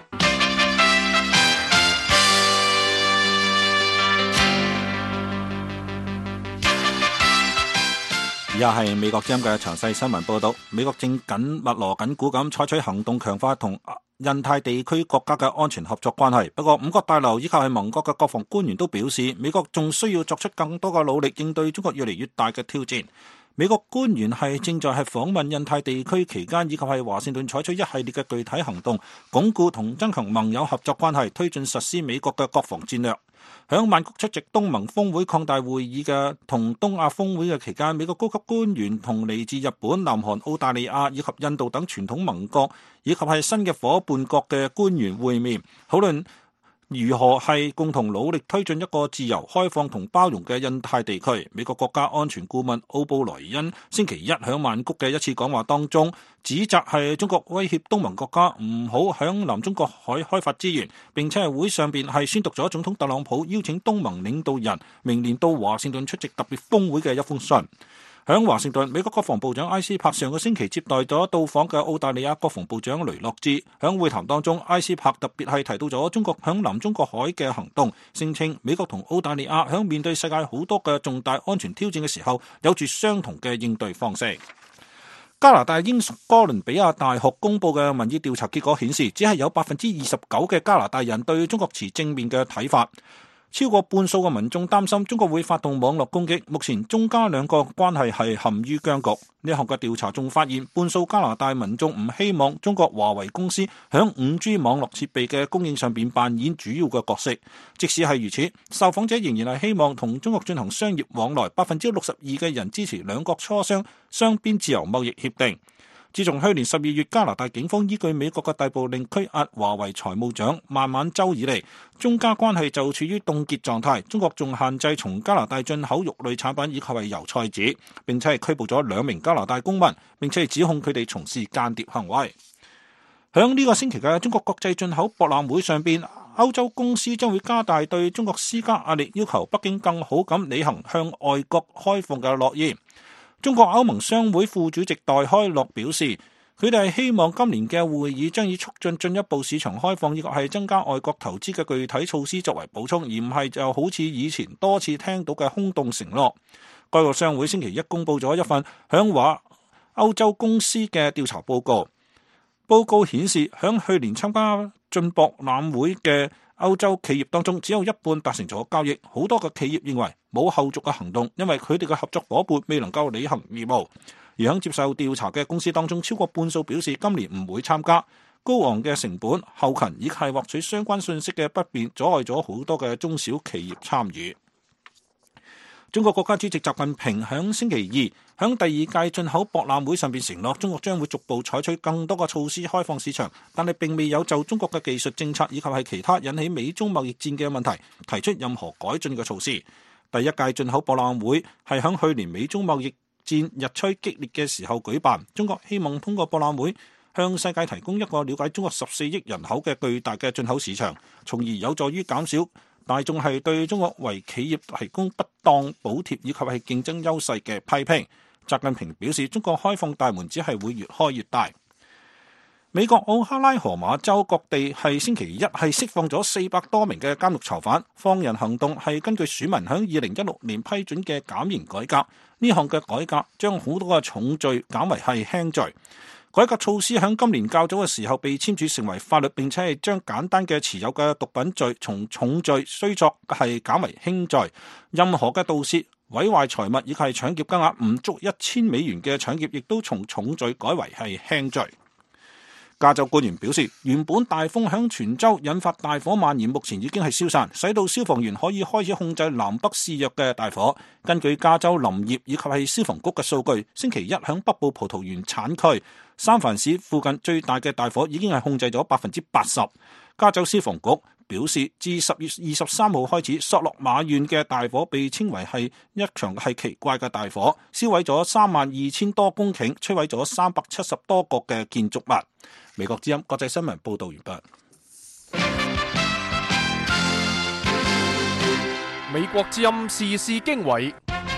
以下係美國之音嘅詳細新聞報道。美國正密鑼緊鼓咁採取行動，強化同印太地區國家嘅安全合作關係。不過，五角大樓以及係盟國嘅國防官員都表示，美國仲需要作出更多嘅努力，應對中國越嚟越大嘅挑戰。美國官員正在訪問印太地區期間，以及係華盛頓採取一系列嘅具體行動，鞏固同增強盟友合作關係，推進實施美國嘅國防戰略。響曼谷出席東盟峰會擴大會議嘅同東亞峰會嘅期間，美國高級官員同嚟自日本、南韓、澳大利亞以及印度等傳統盟國以及係新嘅夥伴國嘅官員會面，討論如何係共同努力推進一個自由、開放同包容嘅印太地區。美國國家安全顧問奧布萊恩星期一響曼谷嘅一次講話當中，指責係中國威脅東盟國家唔好響南中國海開發資源，並且係會上邊係宣讀咗總統特朗普邀請東盟領導人明年到華盛頓出席特別峰會嘅一封信。響華盛頓，美國國防部長埃斯珀上個星期接待咗到訪嘅澳大利亞國防部長雷諾茲。響會談當中，埃斯珀特別係提到咗中國響南中國海嘅行動，聲稱美國同澳大利亞響面對世界好多嘅重大安全挑戰嘅時候，有住相同嘅應對方式。加拿大英屬哥倫比亞大學公佈嘅民意調查結果顯示，只係有29%嘅加拿大人對中國持正面嘅睇法。超過半數嘅民眾擔心中國會發動網絡攻擊。目前中加兩國關係係陷於僵局。呢項嘅調查仲發現，半數加拿大民眾唔希望中國華為公司響 5G 網絡設備嘅供應上邊扮演主要嘅角色。即使係如此，受訪者仍然係希望同中國進行商業往來。62%嘅人支持兩國磋商雙邊自由貿易協定。自從去年12月加拿大警方依據美國嘅逮捕令拘押華為財務長孟晚舟以嚟，中加關係就處於凍結狀態。中國仲限制從加拿大進口肉類產品以及係油菜籽，並且係拘捕咗2名加拿大公民，並且係指控佢哋從事間諜行為。響呢個星期嘅中國國際進口博覽會上邊，歐洲公司將會加大對中國施加壓力，要求北京更好咁履行向外國開放嘅諾言。中國歐盟商會副主席戴開樂表示，佢哋係希望今年嘅會議將以促進進一步市場開放以及係增加外國投資嘅具體措施作為補充，而唔係就好似以前多次聽到嘅空洞承諾。該個商會星期一公布咗一份響話歐洲公司嘅調查報告，報告顯示響去年參加進博覽會嘅歐洲企業當中，只有一半達成咗交易。好多嘅企業認為冇後續嘅行動，因為佢哋嘅合作夥伴未能夠履行義務。而喺接受調查嘅公司當中，超過半數表示今年唔會參加。高昂嘅成本、後勤以及係獲取相關信息嘅不便，阻礙咗好多嘅中小企業參與。中國國家主席習近平響星期二響第二屆進口博覽會上邊承諾，中國將會逐步採取更多嘅措施開放市場，但係並未有就中國嘅技術政策以及係其他引起美中貿易戰嘅問題提出任何改進嘅措施。第一屆進口博覽會係響去年美中貿易戰日趨激烈嘅時候舉辦。中國希望通過博覽會向世界提供一個了解中國14億人口嘅巨大嘅進口市場，從而有助於減少大眾係對中國為企業提供不當補貼以及係競爭優勢嘅批評。習近平表示，中國開放大門只係會越開越大。美國奧克拉荷馬州各地係星期一係釋放咗400多名嘅監獄囚犯，放人行動係根據選民響2016年批准嘅減刑改革。呢項嘅改革將好多嘅重罪減為係輕罪。改革措施響今年較早嘅時候被簽署成為法律，並且係將簡單嘅持有嘅毒品罪從重罪雖作係減為輕罪。任何嘅盜竊、毀壞財物以及係搶劫金額唔足$1000嘅搶劫，亦都從重罪改為係輕罪。加州官員表示，原本大風響全州引發大火蔓延，目前已經係消散，使到消防員可以開始控制南北肆虐嘅大火。根據加州林業以及係消防局嘅數據，星期一響北部葡萄園產區三藩市附近最大嘅大火已經係控制咗80%。加州消防局表示，自10月23號開始，索諾馬縣嘅大火被稱為係一場係奇怪嘅大火，燒毀咗32000多公頃，摧毀咗370多個嘅建築物。美國之音國際新聞報道完畢。 美國之音時事經緯，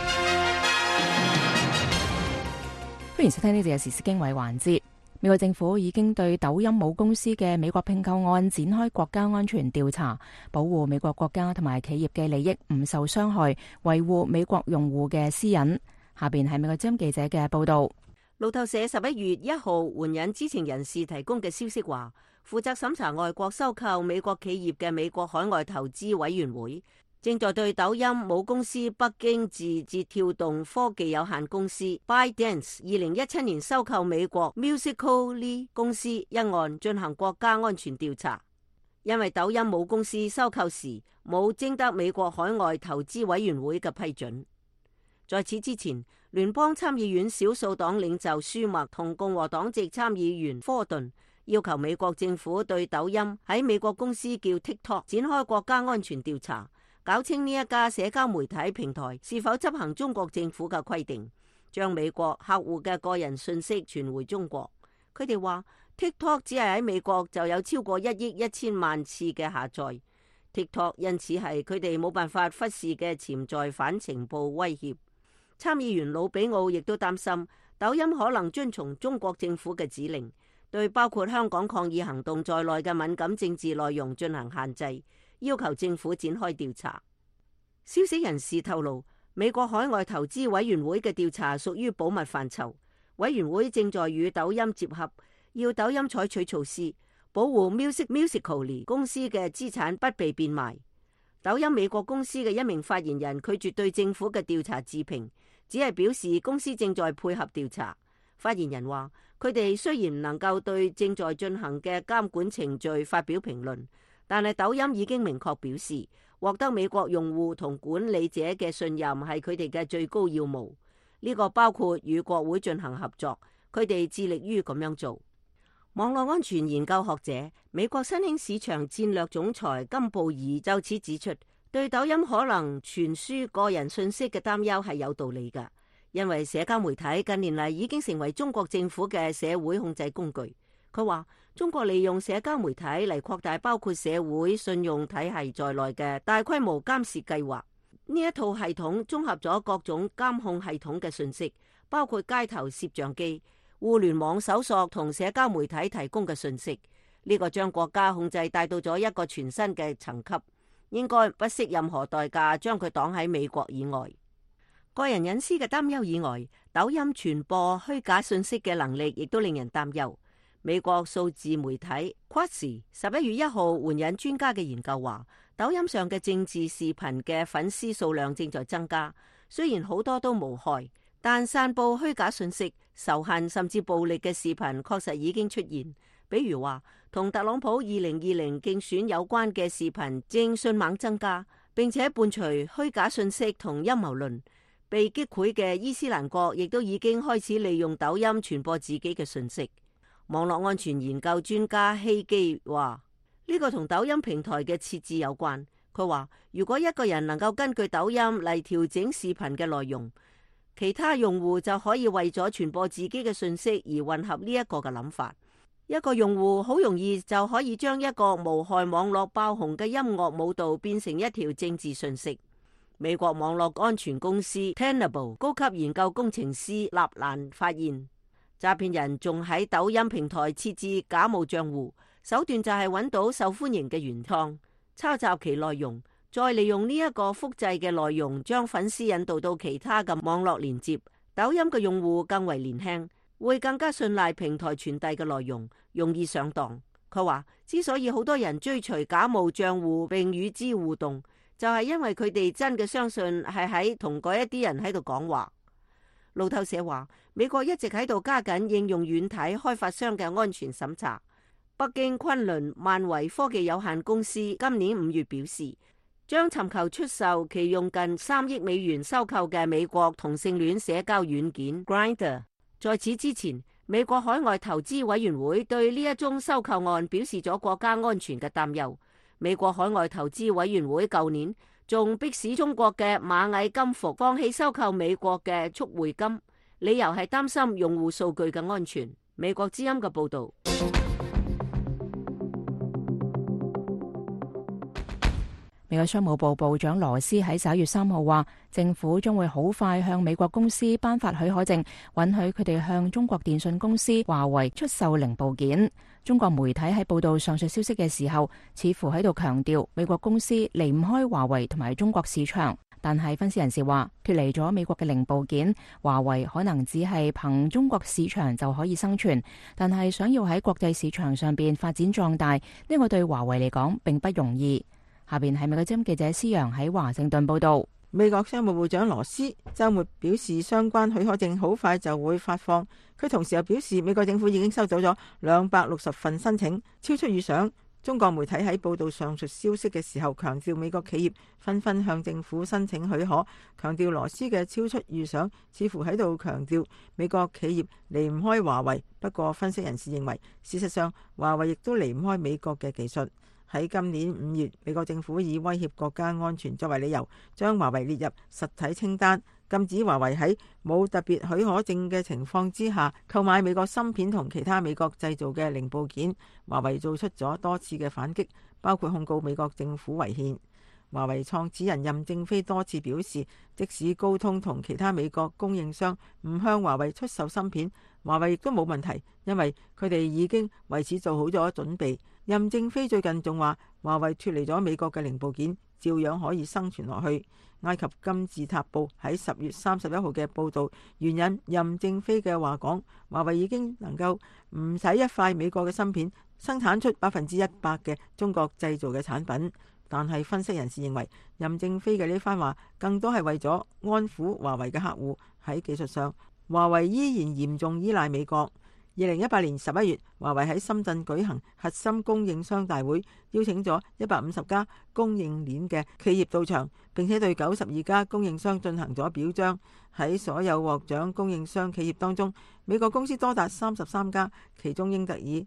歡迎收聽呢節嘅時事經緯環節。美國政府已經對抖音母公司嘅美國併購案展開國家安全調查，保護美國國家同埋企業嘅利益唔受傷害，維護美國用戶嘅私隱。下邊係美國之音記者嘅報道。 路透社11月1號援引知情人士提供嘅消息話，負責審查外國收購美國企業嘅美國海外投資委員會正在對抖音母公司北京字節跳動科技有限公司 ByteDance 2017年收購美國 Musical.ly 公司一案進行國家安全調查，因為抖音母公司收購時冇徵得美國海外投資委員會嘅批准。在此之前，聯邦參議院少數黨領袖舒默同共和黨籍參議員科頓要求美國政府對抖音喺美國公司叫 TikTok 展開國家安全調查，搞清呢一家社交媒體平台是否執行中國政府嘅規定，將美國客戶嘅個人信息傳回中國。佢哋話 TikTok 只係喺美國就有超過1億1000萬次嘅下載， TikTok 因此係佢哋冇辦法忽視嘅潛在反情報威脅。參議員魯比奧亦都擔心抖音可能遵從中國政府嘅指令，對包括香港抗議行動在內嘅敏感政治內容進行限制，要求政府展開調查。消息人士透露，美國海外投資委員會嘅調查屬於保密範疇，委員會正在與抖音接洽，要抖音採取措施保護 Musical.ly 公司嘅資產不被變賣。抖音美國公司嘅一名發言人拒絕對政府嘅調查置評，只係表示公司正在配合調查。發言人話，佢哋雖然唔能夠對正在進行嘅監管程序發表評論，但係抖音已經明確表示，獲得美國用戶同管理者嘅信任係佢哋嘅最高要務。呢個包括與國會進行合作，佢哋致力於咁樣做。網絡安全研究學者、美國新興市場戰略總裁金布爾就此指出，對抖音可能傳輸個人信息嘅擔憂係有道理㗎，因為社交媒體近年嚟已經成為中國政府嘅社會控制工具。佢話，中國利用社交媒體嚟擴大包括社會信用體系在內嘅大規模監視計劃。呢一套系統綜合咗各種監控系統嘅信息，包括街頭攝像機、互聯網搜索同社交媒體提供嘅信息。呢個將國家控制帶到咗一個全新嘅層級，應該不惜任何代價將佢擋喺美國以外。個人隱私嘅擔憂以外，抖音傳播虛假信息嘅能力亦都令人擔憂。美國數字媒體 Quantz 11月1號援引專家嘅研究話，抖音上嘅政治視頻嘅粉絲數量正在增加，雖然好多都無害，但散布虛假信息、仇恨甚至暴力嘅視頻確實已經出現。比如話，同特朗普2020競選有關嘅視頻正迅猛增加，並且伴隨虛假信息同陰謀論。被擊潰嘅伊斯蘭國亦都已經開始利用抖音傳播自己嘅信息。網絡安全研究專家希基話，呢個同抖音平台嘅設置有關。佢話，如果一個人能夠根據抖音嚟調整視頻嘅內容， 其他用戶就可以為咗傳播自己嘅信息而混合呢一個嘅諗法。一個用戶好容易就可以將一個無害網絡爆紅嘅音樂舞蹈變成一條政治信息。美國網絡安全公司 Tenable 高級研究工程師納蘭發現，詐騙人仲喺抖音平台設置假冒賬戶，手段就係揾到受歡迎嘅原創，抄襲其內容，再利用呢一個複製嘅內容將粉絲引導到其他嘅網絡連接。抖音嘅用戶更為年輕，會更加信賴平台傳遞嘅內容，容易上當。佢話之所以好多人追隨假冒賬戶並與之互動，就係因為佢哋真嘅相信係喺同嗰一啲人喺度講話。路透社話，美國一直喺度加緊應用軟體開發商嘅安全審查。北京昆侖萬維科技有限公司今年5月表示，將尋求出售其用近3億美元收購嘅美國同性戀社交軟件 Grindr。在此之前，美國海外投資委員會對呢一宗收購案表示咗國家安全嘅擔憂。美國海外投資委員會舊年仲迫使中國嘅螞蟻金服放棄收購美國嘅速匯金，理由係擔心用戶數據嘅安全。美國之音嘅報導。 美國商務部部長羅斯喺11月3號話，政府將會好快向美國公司頒發許可證，允許佢哋向中國電信公司華為出售零部件。中國媒體喺報道上述消息嘅時候，似乎喺度強調美國公司離唔開華為同埋中國市場。但係分析人士話，脫離咗美國嘅零部件，華為可能只係憑中國市場就可以生存，但係想要喺國際市場上邊發展壯大，呢個對華為嚟講並不容易。下邊係美國之音記者施陽喺華盛頓報道。 美國商務部長羅斯周末表示，相關許可證好快就會發放。佢同時又表示，美國政府已經收到咗260份申請，超出預想。中國媒體喺報道上述消息嘅時候，強調美國企業紛紛向政府申請許可，強調羅斯嘅超出預想，似乎喺度強調美國企業離唔開華為。不過分析人士認為，事實上華為亦都離唔開美國嘅技術。喺今年5月，美國政府以威脅國家安全作為理由，將華為列入實體清單，禁止華為喺冇特別許可證嘅情況之下購買美國芯片同其他美國製造嘅零部件。華為做出咗多次嘅反擊，包括控告美國政府違憲。華為創始人任正非多次表示，即使高通同其他美國供應商唔向華為出售芯片，華為亦都冇問題，因為佢哋已經為此做好咗準備。任正非最近仲話，華為脫離咗美國嘅零部件，照樣可以生存落去。埃及金字塔報喺10月31號嘅報導，援引任正非嘅話講，華為已經能夠唔使一塊美國嘅芯片，生產出100%嘅中國製造嘅產品。但係分析人士認為，任正非嘅呢番話更多係為咗安撫華為嘅客戶。喺技術上，華為依然嚴重依賴美國。2018年11月，華為喺深圳舉行核心供應商大會，邀請咗150家供應鏈嘅企業到場，並且對92家供應商進行咗表彰。喺所有獲獎供應商企業當中，美國公司多達33家，其中英特爾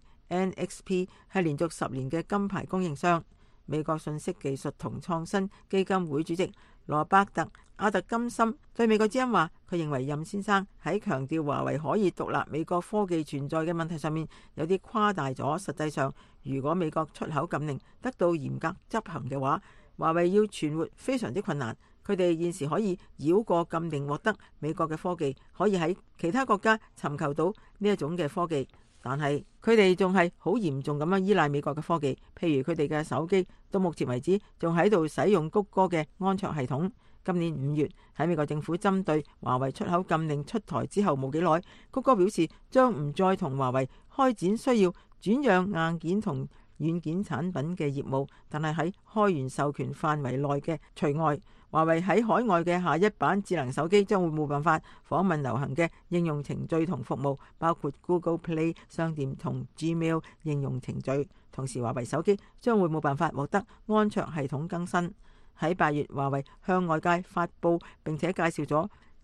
NXP 係連續10年嘅金牌供應商。美國信息技術同創新基金會主席羅伯特阿特金森對美國之音話，佢認為任先生喺強調華為可以獨立美國科技存在嘅問題上面有啲誇大咗。實際上，如果美國出口禁令得到嚴格執行嘅話，華為要存活非常之困難。佢哋現時可以繞過禁令獲得美國嘅科技，可以喺其他國家尋求到呢一種嘅科技。但係佢哋仲係好嚴重咁樣依賴美國嘅科技，譬如佢哋嘅手機到目前為止仲喺度使用谷歌嘅安卓系統。今年5月喺美國政府針對華為出口禁令出台之後冇幾耐，谷歌表示將唔再同華為開展需要轉讓硬件同軟件產品嘅業務，但係喺開源授權範圍內嘅除外。華為喺海外嘅下一版智能手機將會冇辦法訪問流行嘅應用程序同服務，包括 Google Play 商店同 Gmail 應用程序。同時，華為手機將會冇辦法獲得安卓系統更新。喺8月，華為向外界發布並且介紹咗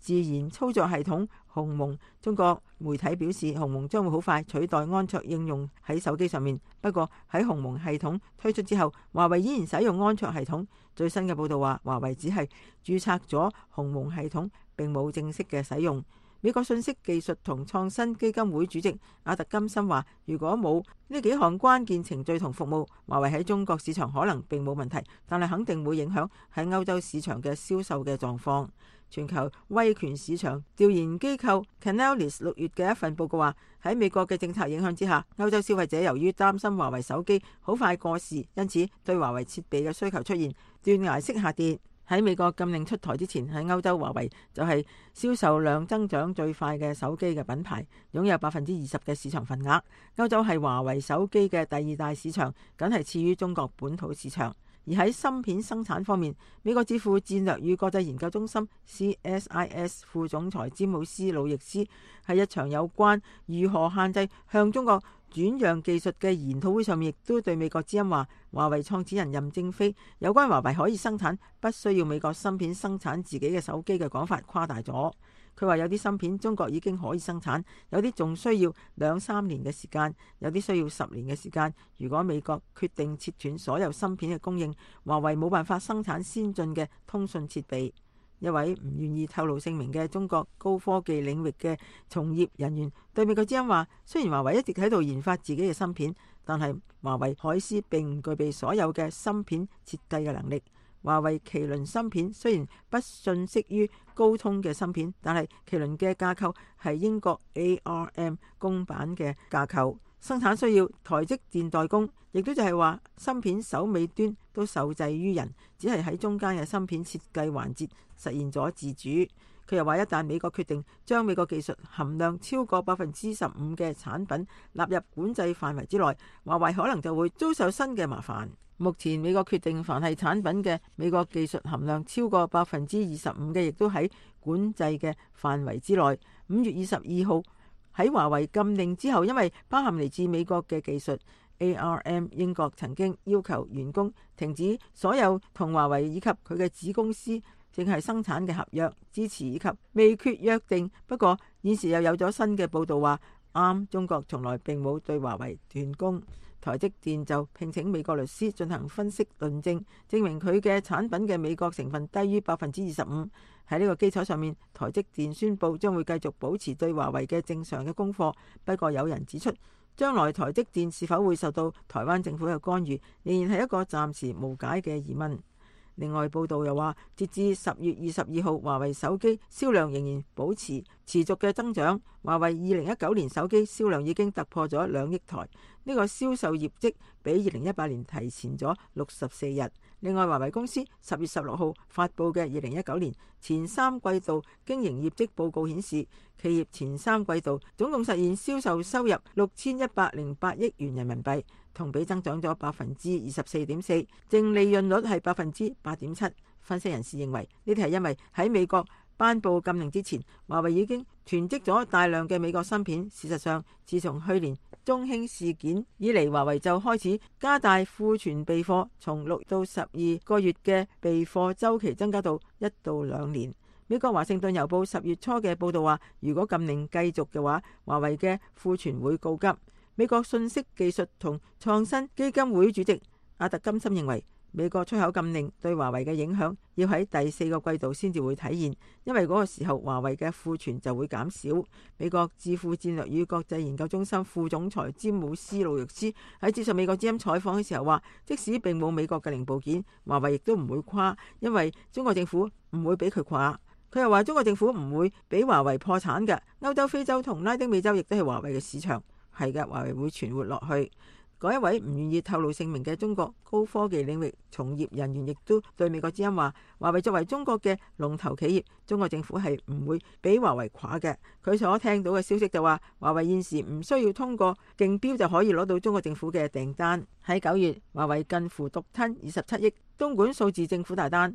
自然操作系統鴻蒙。中國媒體表示，鴻蒙將會好快取代安卓應用喺手機上面。不過喺鴻蒙系統推出之後，華為依然使用安卓系統。最新嘅報道話，華為只係註冊咗鴻蒙系統，並冇正式嘅使用。美國信息技術同創新基金會主席阿特金森話，如果冇呢幾項關鍵程序同服務，華為喺中國市場可能並冇問題，但係肯定會影響喺歐洲市場嘅銷售嘅狀況。全球威權市場調研機構 Canalys 6月嘅一份報告話，喺美國嘅政策影響之下，歐洲消費者由於擔心華為手機好快過時，因此對華為設備嘅需求出現斷崖式下跌。喺美國禁令出台之前，喺歐洲華為就係銷售量增長最快嘅手機嘅品牌，擁有20%嘅市場份額。歐洲係華為手機嘅第2大市場，僅係次於中國本土市場。而喺芯片生產方面，美國智庫戰略與國際研究中心 CSIS 副總裁詹姆斯魯易斯喺一場有關如何限制向中國轉讓技術嘅研討會上面，亦都對美國之音話，華為創始人任正非有關華為可以生產不需要美國芯片生產自己嘅手機嘅講法誇大咗。佢話有啲芯片中國已經可以生產，有啲仲需要2-3年嘅時間，有啲需要10年嘅時間。如果美國決定切斷所有芯片嘅供應，華為冇辦法生產先進嘅通訊設備。一位唔願意透露姓名嘅中國高科技領域嘅從業人員對美國之音話，雖然華為一直喺度研發自己嘅芯片，但係華為海思並唔具備所有嘅芯片設計嘅能力。華為麒麟芯片雖然不遜色於高通嘅芯片，但係麒麟嘅架構係英國 ARM 公版嘅架構，生產需要台積電代工，亦都就係話芯片首尾端都受制於人，只係喺中間嘅芯片設計環節實現咗自主。佢又話，一旦美國決定將美國技術含量超過15%嘅產品納入管制範圍之內，華為可能就會遭受新嘅麻煩。目前美國決定凡係產品嘅美國技術含量超過25%嘅，亦都喺管制嘅範圍之內。5月22號喺華為禁令之後，因為包含嚟自美國嘅技術， ARM 英國曾經要求員工停止所有同華為以及佢嘅子公司正係生產嘅合約支持以及未決約定。不過現時又有咗新嘅報道話，中國從來並冇對華為斷供。台積電就聘請美國律師進行分析論證，證明佢嘅產品嘅美國成分低於25%。喺呢個基礎上面，台積電宣布將會繼續保持對華為嘅正常嘅供貨。不過有人指出，將來台積電是否會受到台灣政府嘅干預，仍然係一個暫時無解嘅疑問。另外報道又話，截至10月22號，華為手機銷量仍然保持持續嘅增長。華為2019年手機銷量已經突破咗2億台，呢個銷售業績比2018年提前咗64日。另外，華為公司10月16號發布嘅2019年前3季度經營業績報告顯示，企業前3季度總共實現銷售收入6108億元人民幣，同比增長咗24.4%，淨利潤率係8.7%。分析人士認為，呢啲係因為喺美國頒布禁令之前，華為已經囤積咗大量嘅美國芯片。事實上，自從去年中興事件以嚟，華為就開始加大庫存備貨，從6到12個月嘅備貨週期增加到1到2年。美國華盛頓郵報10月初嘅報道話，如果禁令繼續嘅話，華為嘅庫存會告急。美國信息技術同創新基金會主席阿特金森認為，美國出口禁令對華為嘅影響要喺第4個季度先至會體現，因為嗰個時候華為嘅庫存就會減少。美國智庫戰略與國際研究中心副總裁詹姆斯魯易斯喺接受美國之音採訪嘅時候話，即使並冇美國嘅零部件，華為亦都唔會垮，因為中國政府唔會俾佢垮。佢又話，中國政府唔會俾華為破產嘅。歐洲、非洲同拉丁美洲亦都係華為嘅市場，係嘅，華為會存活落去。嗰一位唔願意透露姓名嘅中國高科技領域從業人員亦都對美國之音話，華為作為中國嘅龍頭企業，中國政府係唔會俾華為垮嘅。佢所聽到嘅消息就話，華為現時唔需要通過競標就可以攞到中國政府嘅訂單。喺9月，華為近乎獨吞27億東莞數字政府大單。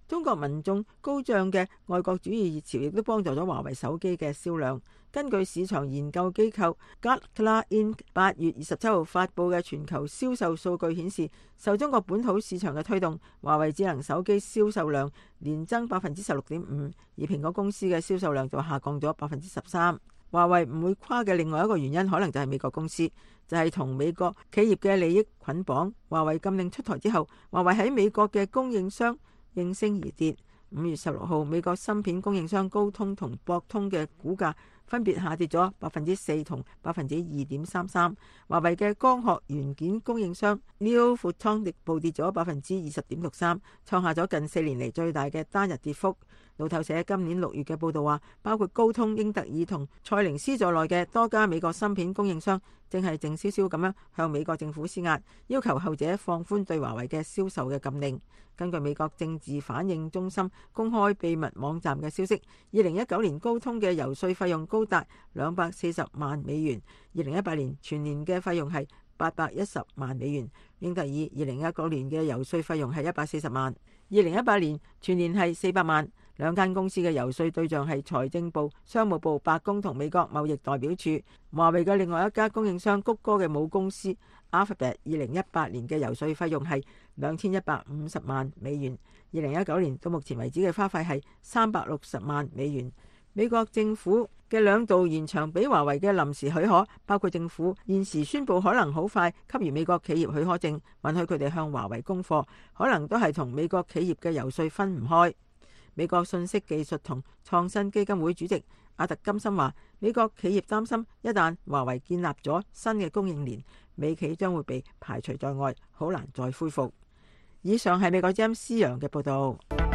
中國民眾高漲嘅愛國主義熱潮亦都幫助咗華為手機嘅銷量。根據市場研究機構 Gartner Inc. 8月27號發布嘅全球銷售數據顯示，受中國本土市場嘅推動，華為智能手機銷售量年增16.5%，而蘋果公司嘅銷售量就下降咗13%。華為唔會跨嘅另外一個原因，可能就係美國公司，就係同美國企業嘅利益捆綁。華為禁令出台之後，華為喺美國嘅供應商應聲而跌。5月16號，美國芯片供應商高通同博通嘅股價分別下跌咗4%同2.33%。華為嘅光學元件供應商 Neo Photonics 暴跌咗20.63%，創下咗近4年嚟最大嘅單日跌幅。路透社今年6月嘅報道話，包括高通、英特爾同賽靈思在內嘅多家美國芯片供應商正係靜悄悄咁樣向美國政府施壓，要求後者放寬對華為嘅銷售嘅禁令。根據美國政治反應中心公開秘密網站嘅消息，2019年高通嘅遊說費用高達240萬美元，2018年全年嘅費用係810萬美元。英特爾2019年嘅遊說費用係140萬，2018年全年係400萬。兩間公司嘅遊說對象係財政部、商務部、白宮同美國貿易代表處。華為嘅另外一家供應商谷歌嘅母公司 Alphabet 2018年嘅遊說費用係2150萬美元，2019年到目前為止嘅花費係360萬美元。美國政府嘅兩度延長俾華為嘅臨時許可，包括政府現時宣布可能好快給予美國企業許可證，允許佢哋向華為供貨，可能都係同美國企業嘅遊說分唔開。美國信息技術同創新基金會主席阿特金森話，美國企業擔心一旦華為建立咗新嘅供應鏈，美企將會被排除在外，好難再恢復。以上係美國之音施洋嘅報道。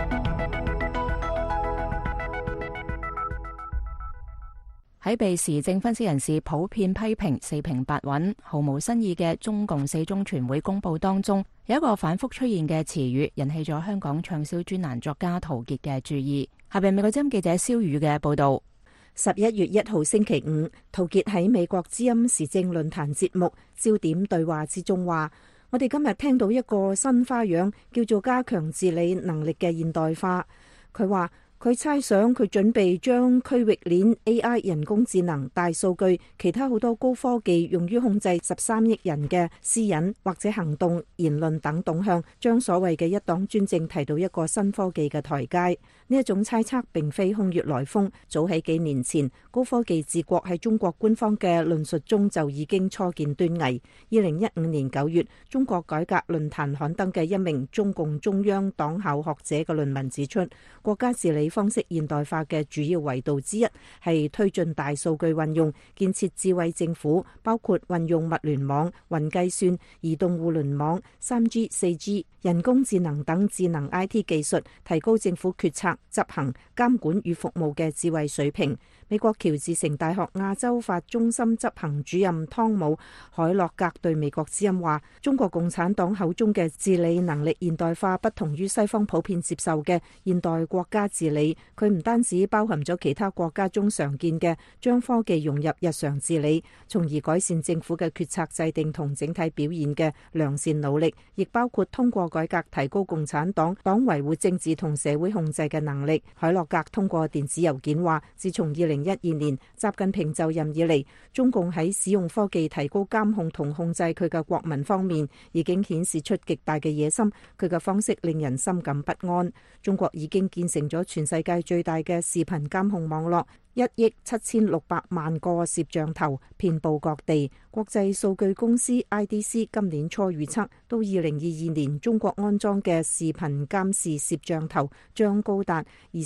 喺被時政分析人士普遍批評四平八穩、毫無新意嘅中共四中全會公報當中，有一個反覆出現嘅詞語，引起咗香港暢銷專欄作家陶傑嘅注意。下邊美國之音記者蕭宇嘅報道。 11月1號星期五，陶傑喺美國之音時政論壇節目焦點對話之中話，我哋今日聽到一個新花樣，叫做加強治理能力嘅現代化。佢話佢猜想佢準備將區域鏈、AI、人工智能、大數據、其他好多高科技用於控制13億人嘅私隱或者行動、言論等動向，將所謂嘅一黨專政提到一個新科技嘅台階。呢一種猜測並非空穴來風，早喺幾年前，高科技治國喺中國官方嘅論述中就已經初見端倪。2015年9月，中國改革論壇刊登嘅一名中共中央黨校學者嘅論文指出，國家治理方式現代化嘅主要維度之一係推進大數據運用，建設智慧政府，包括運用物聯網、雲計算、移動互聯網、3G、4G、人工智能等智能 IT 技術，提高政府決策、執行、監管與服務嘅智慧水平。美國喬治城大學亞洲法中心執行主任湯姆海洛格對美國之音話，中國共產黨口中嘅治理能力現代化不同於西方普遍接受嘅現代國家治理，佢唔單止包含咗其他國家中常見嘅將科技融入日常治理，從而改善政府嘅決策制定同整體表現嘅良善努力，亦包括通過改革提高共產黨維護政治同社會控制嘅能力。海洛格通過電子郵件話，自從2012年習近平就任以嚟，中共喺使用科技提高監控同控制佢嘅國民方面，已經顯示出極大嘅野心。佢嘅方式令人深感不安。中國已經建成咗全世界最大嘅視頻監控網絡，1億7600萬個攝像頭遍佈各地。國際數據公司 IDC 今年初預測，到2022年，中國安裝嘅視頻監視攝像頭將高達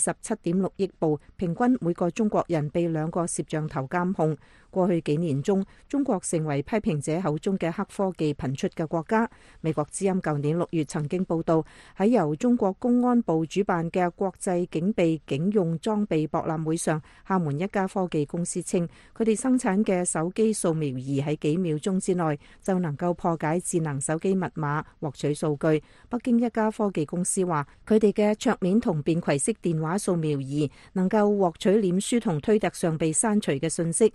27.6億部，平均每個中國人被2個攝像頭監控。過去幾年中，中國成為批評者口中嘅黑科技頻出嘅國家。美國之音舊年6月曾經報道，喺由中國公安部主辦嘅國際警備警用裝備博覽會上，廈門一家科技公司稱，佢哋生產嘅手機掃描儀喺幾秒鐘之內就能夠破解智能手機密碼，獲取數據。北京一家科技公司話，佢哋嘅桌面同便攜式電話掃描儀能夠獲取臉書同推特上被刪除嘅信息。此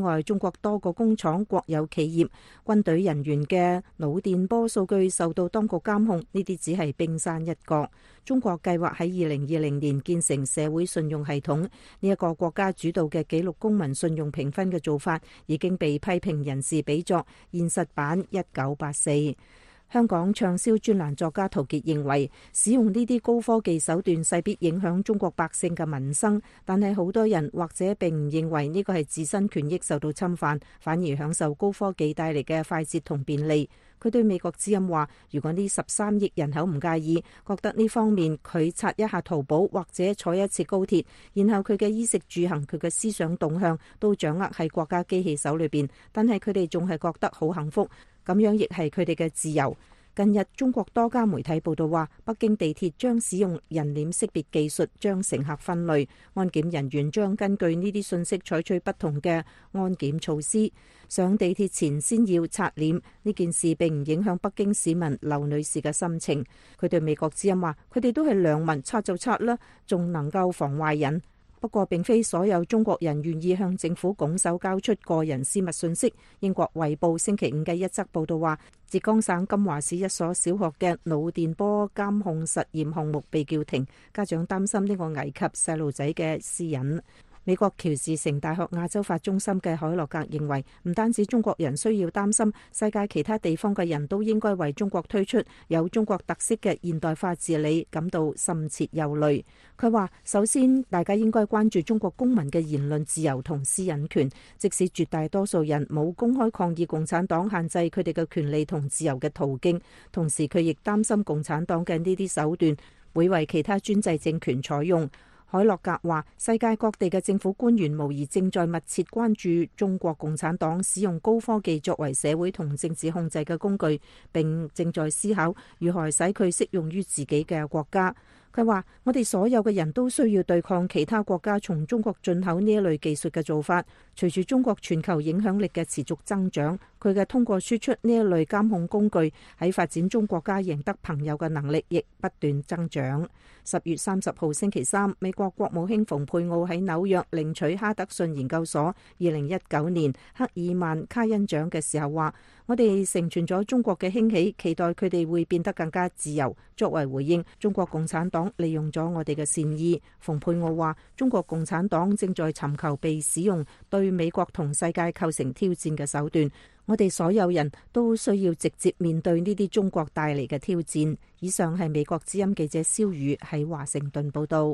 外，中國多個工廠、國有企業、軍隊人員嘅腦電波數據受到當局監控，呢啲只係冰山一角。中國計劃喺2020年建成社會信用系統，呢一個國家主導嘅記錄公民信用評分嘅做法，已經被批評人士比作現實版1984。香港暢銷專欄作家陶傑認為，使用呢啲高科技手段勢必影響中國百姓嘅民生，但係好多人或者並唔認為呢個係自身權益受到侵犯，反而享受高科技帶嚟嘅快捷同便利。佢對美國之音話，如果呢13億人口唔介意，覺得呢方面佢刷一下淘寶或者坐一次高鐵，然後佢嘅衣食住行、佢嘅思想動向都掌握喺國家機器手裏邊，但係佢哋仲係覺得好幸福。咁樣亦係佢哋嘅自由。近日，中國多家媒體報道話，北京地鐵將使用人臉識別技術將乘客分類，安檢人員將根據呢啲信息採取不同嘅安檢措施。上地鐵前先要刷臉，呢件事並唔影響北京市民劉女士嘅心情。佢對美國之音話，佢哋都係良民，刷就刷啦，仲能夠防壞人。不過並非所有中國人願意向政府拱手交出個人私密信息。英國衛報星期五嘅一則報道話，浙江省金華市一所小學嘅腦電波監控實驗項目被叫停，家長擔心呢個危及細路仔嘅私隱。美國喬治城大學亞洲法中心嘅海洛格認為，唔單止中國人需要擔心，世界其他地方嘅人都應該為中國推出有中國特色嘅現代化治理感到深切憂慮。佢話，首先大家應該關注中國公民嘅言論自由同私隱權，即使絕大多數人冇公開抗議共產黨限制佢哋嘅權利同自由嘅途徑，同時佢亦擔心共產黨嘅呢啲手段會為其他專制政權採用。海洛格話，世界各地嘅政府官員無疑正在密切關注中國共產黨使用高科技作為社會同政治控制嘅工具，並正在思考如何使佢適用於自己嘅國家。佢話，我哋所有嘅人都需要對抗其他國家從中國進口呢一類技術嘅做法。隨住中國全球影響力嘅持續增長，佢嘅通過輸出呢一類監控工具喺發展中國家贏得朋友嘅能力亦不斷增長。10月30號星期三，美國國務卿蓬佩奧喺紐約領取哈德遜研究所2019年赫爾曼卡恩獎嘅時候話，我哋承傳咗中國嘅興起，期待佢哋會變得更加自由。作為回應，中國共產黨利用咗我哋嘅善意。蓬佩奧話，中國共產黨正在尋求被使用對美國同世界構成挑戰嘅手段，我哋所有人都需要直接面對呢啲中國帶嚟嘅挑戰。以上係美國之音記者蕭宇喺華盛頓報道。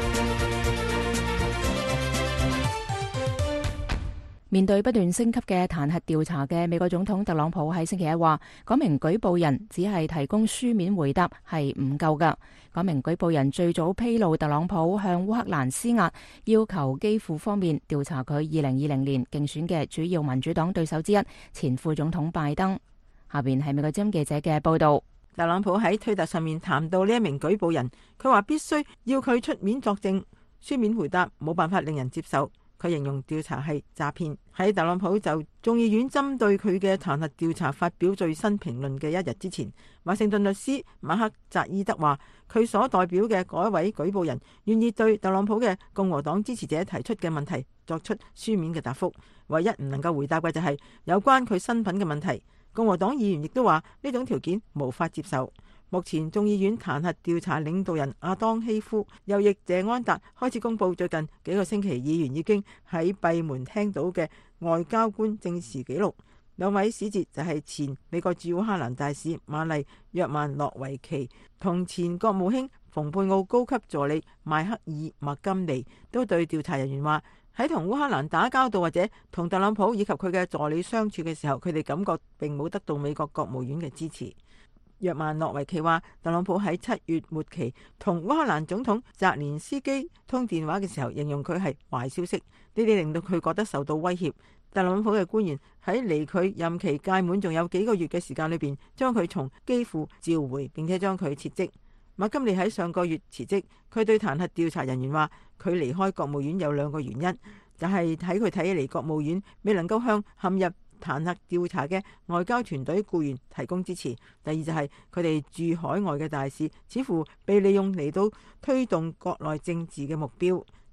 面對不斷升級嘅彈劾調查嘅美國總統特朗普喺星期一話，嗰名舉報人只係提供書面回答係唔夠㗎。嗰名舉報人最早披露特朗普向烏克蘭施壓，要求基輔方面調查佢2020年競選嘅主要民主黨對手之一前副總統拜登。下邊係美國之音記者嘅報道。 特朗普喺推特上面談到呢一名舉報人，佢話必須要佢出面作證，書面回答冇辦法令人接受。佢形容調查係詐騙。喺特朗普就眾議院針對佢嘅彈劾調查發表最新評論嘅一日之前，華盛頓律師馬克扎伊德話，佢所代表嘅嗰一位舉報人願意對特朗普嘅共和黨支持者提出嘅問題作出書面嘅答覆，唯一唔能夠回答嘅就係有關佢身份嘅問題。共和黨議員亦都話呢種條件無法接受。目前眾議院彈劾調查領導人阿當希夫、右翼謝安達開始公布最近幾個星期議員已經喺閉門聽到嘅外交官證詞記錄。兩位使節就係前美國駐烏克蘭大使瑪麗約曼諾維奇同前國務卿蓬佩奧高級助理邁克爾麥金尼，都對調查人員話，喺同烏克蘭打交道或者同特朗普以及佢嘅助理相處嘅時候，佢哋感覺並冇得到美國國務院嘅支持。約曼諾維奇話，特朗普喺7月末期同烏克蘭總統澤連斯基通電話嘅時候，形容佢係壞消息，呢啲令到佢覺得受到威脅。特朗普嘅官員喺離佢任期屆滿仲有幾個月嘅時間裏邊，將佢從基輔召回，並且將佢撤職。麥金利喺上個月辭職，佢對彈劾調查人員話，佢離開國務院有2個原因，就係喺佢睇起嚟國務院未能夠向陷入彈劾調查嘅外交團隊僱員提供支持。第二就係佢哋駐海外嘅大使似乎被利用嚟到推動國內政治嘅目標。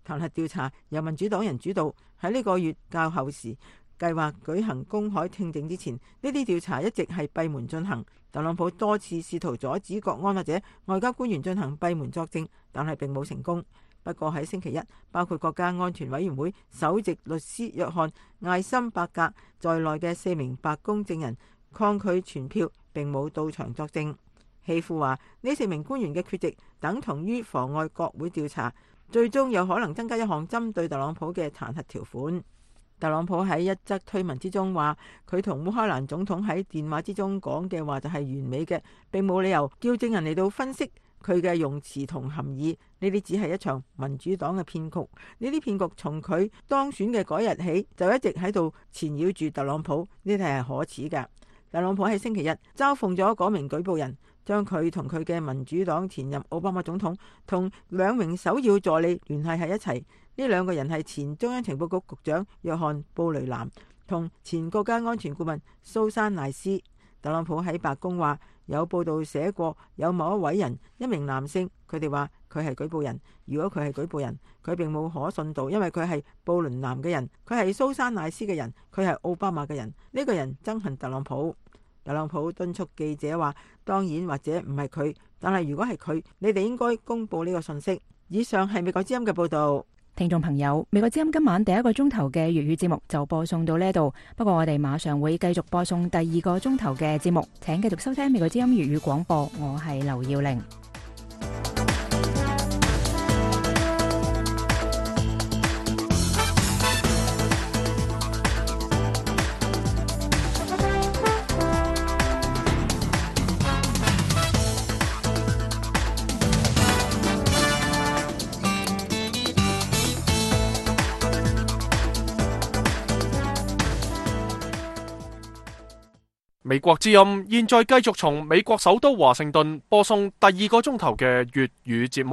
彈劾調查由民主黨人主導，喺呢個月較後時計劃舉行公開聽證之前，呢啲調查一直係閉門進行。特朗普多次試圖阻止國安或者外交官員進行閉門作證，但係並冇成功。不過喺星期一，包括國家安全委員會首席律師約翰艾森伯格在內嘅4名白宮證人抗拒傳票，並冇到場作證。希夫話呢4名官員嘅缺席等同於妨礙國會調查，最終有可能增加一項針對特朗普嘅彈劾條款。特朗普喺一則推文之中話，佢同烏克蘭總統喺電話之中講嘅話就係完美嘅，並冇理由叫證人嚟到分析佢嘅用詞同含義。呢啲只係一場民主黨嘅騙局。呢啲騙局從佢當選嘅嗰日起就一直喺度纏繞住特朗普，呢啲係可恥㗎。特朗普喺星期日嘲諷咗嗰名舉報人，將佢同佢嘅民主黨前任奧巴馬總統同2名首要助理聯繫喺一齊。呢2個人係前中央情報局局長約翰布雷南同前國家安全顧問蘇珊賴斯。特朗普喺白宮話，有報道寫過有某一位人，一名男性，佢哋話佢係舉報人。如果佢係舉報人，佢並冇可信度，因為佢係布倫南嘅人，佢係蘇珊賴斯嘅人，佢係奧巴馬嘅人。呢個人憎恨特朗普。特朗普敦促記者話，當然或者唔係佢，但係如果係佢，你哋應該公佈呢個信息。以上係美國之音嘅報道。 聽眾朋友，美國之音今晚第1個鐘頭嘅粵語節目就播送到呢度，不過我哋馬上會繼續播送第2個鐘頭嘅節目，請繼續收聽美國之音粵語廣播，我係劉耀玲。 美國之音現在繼續從美國首都華盛頓播送第2個鐘頭嘅粵語節目。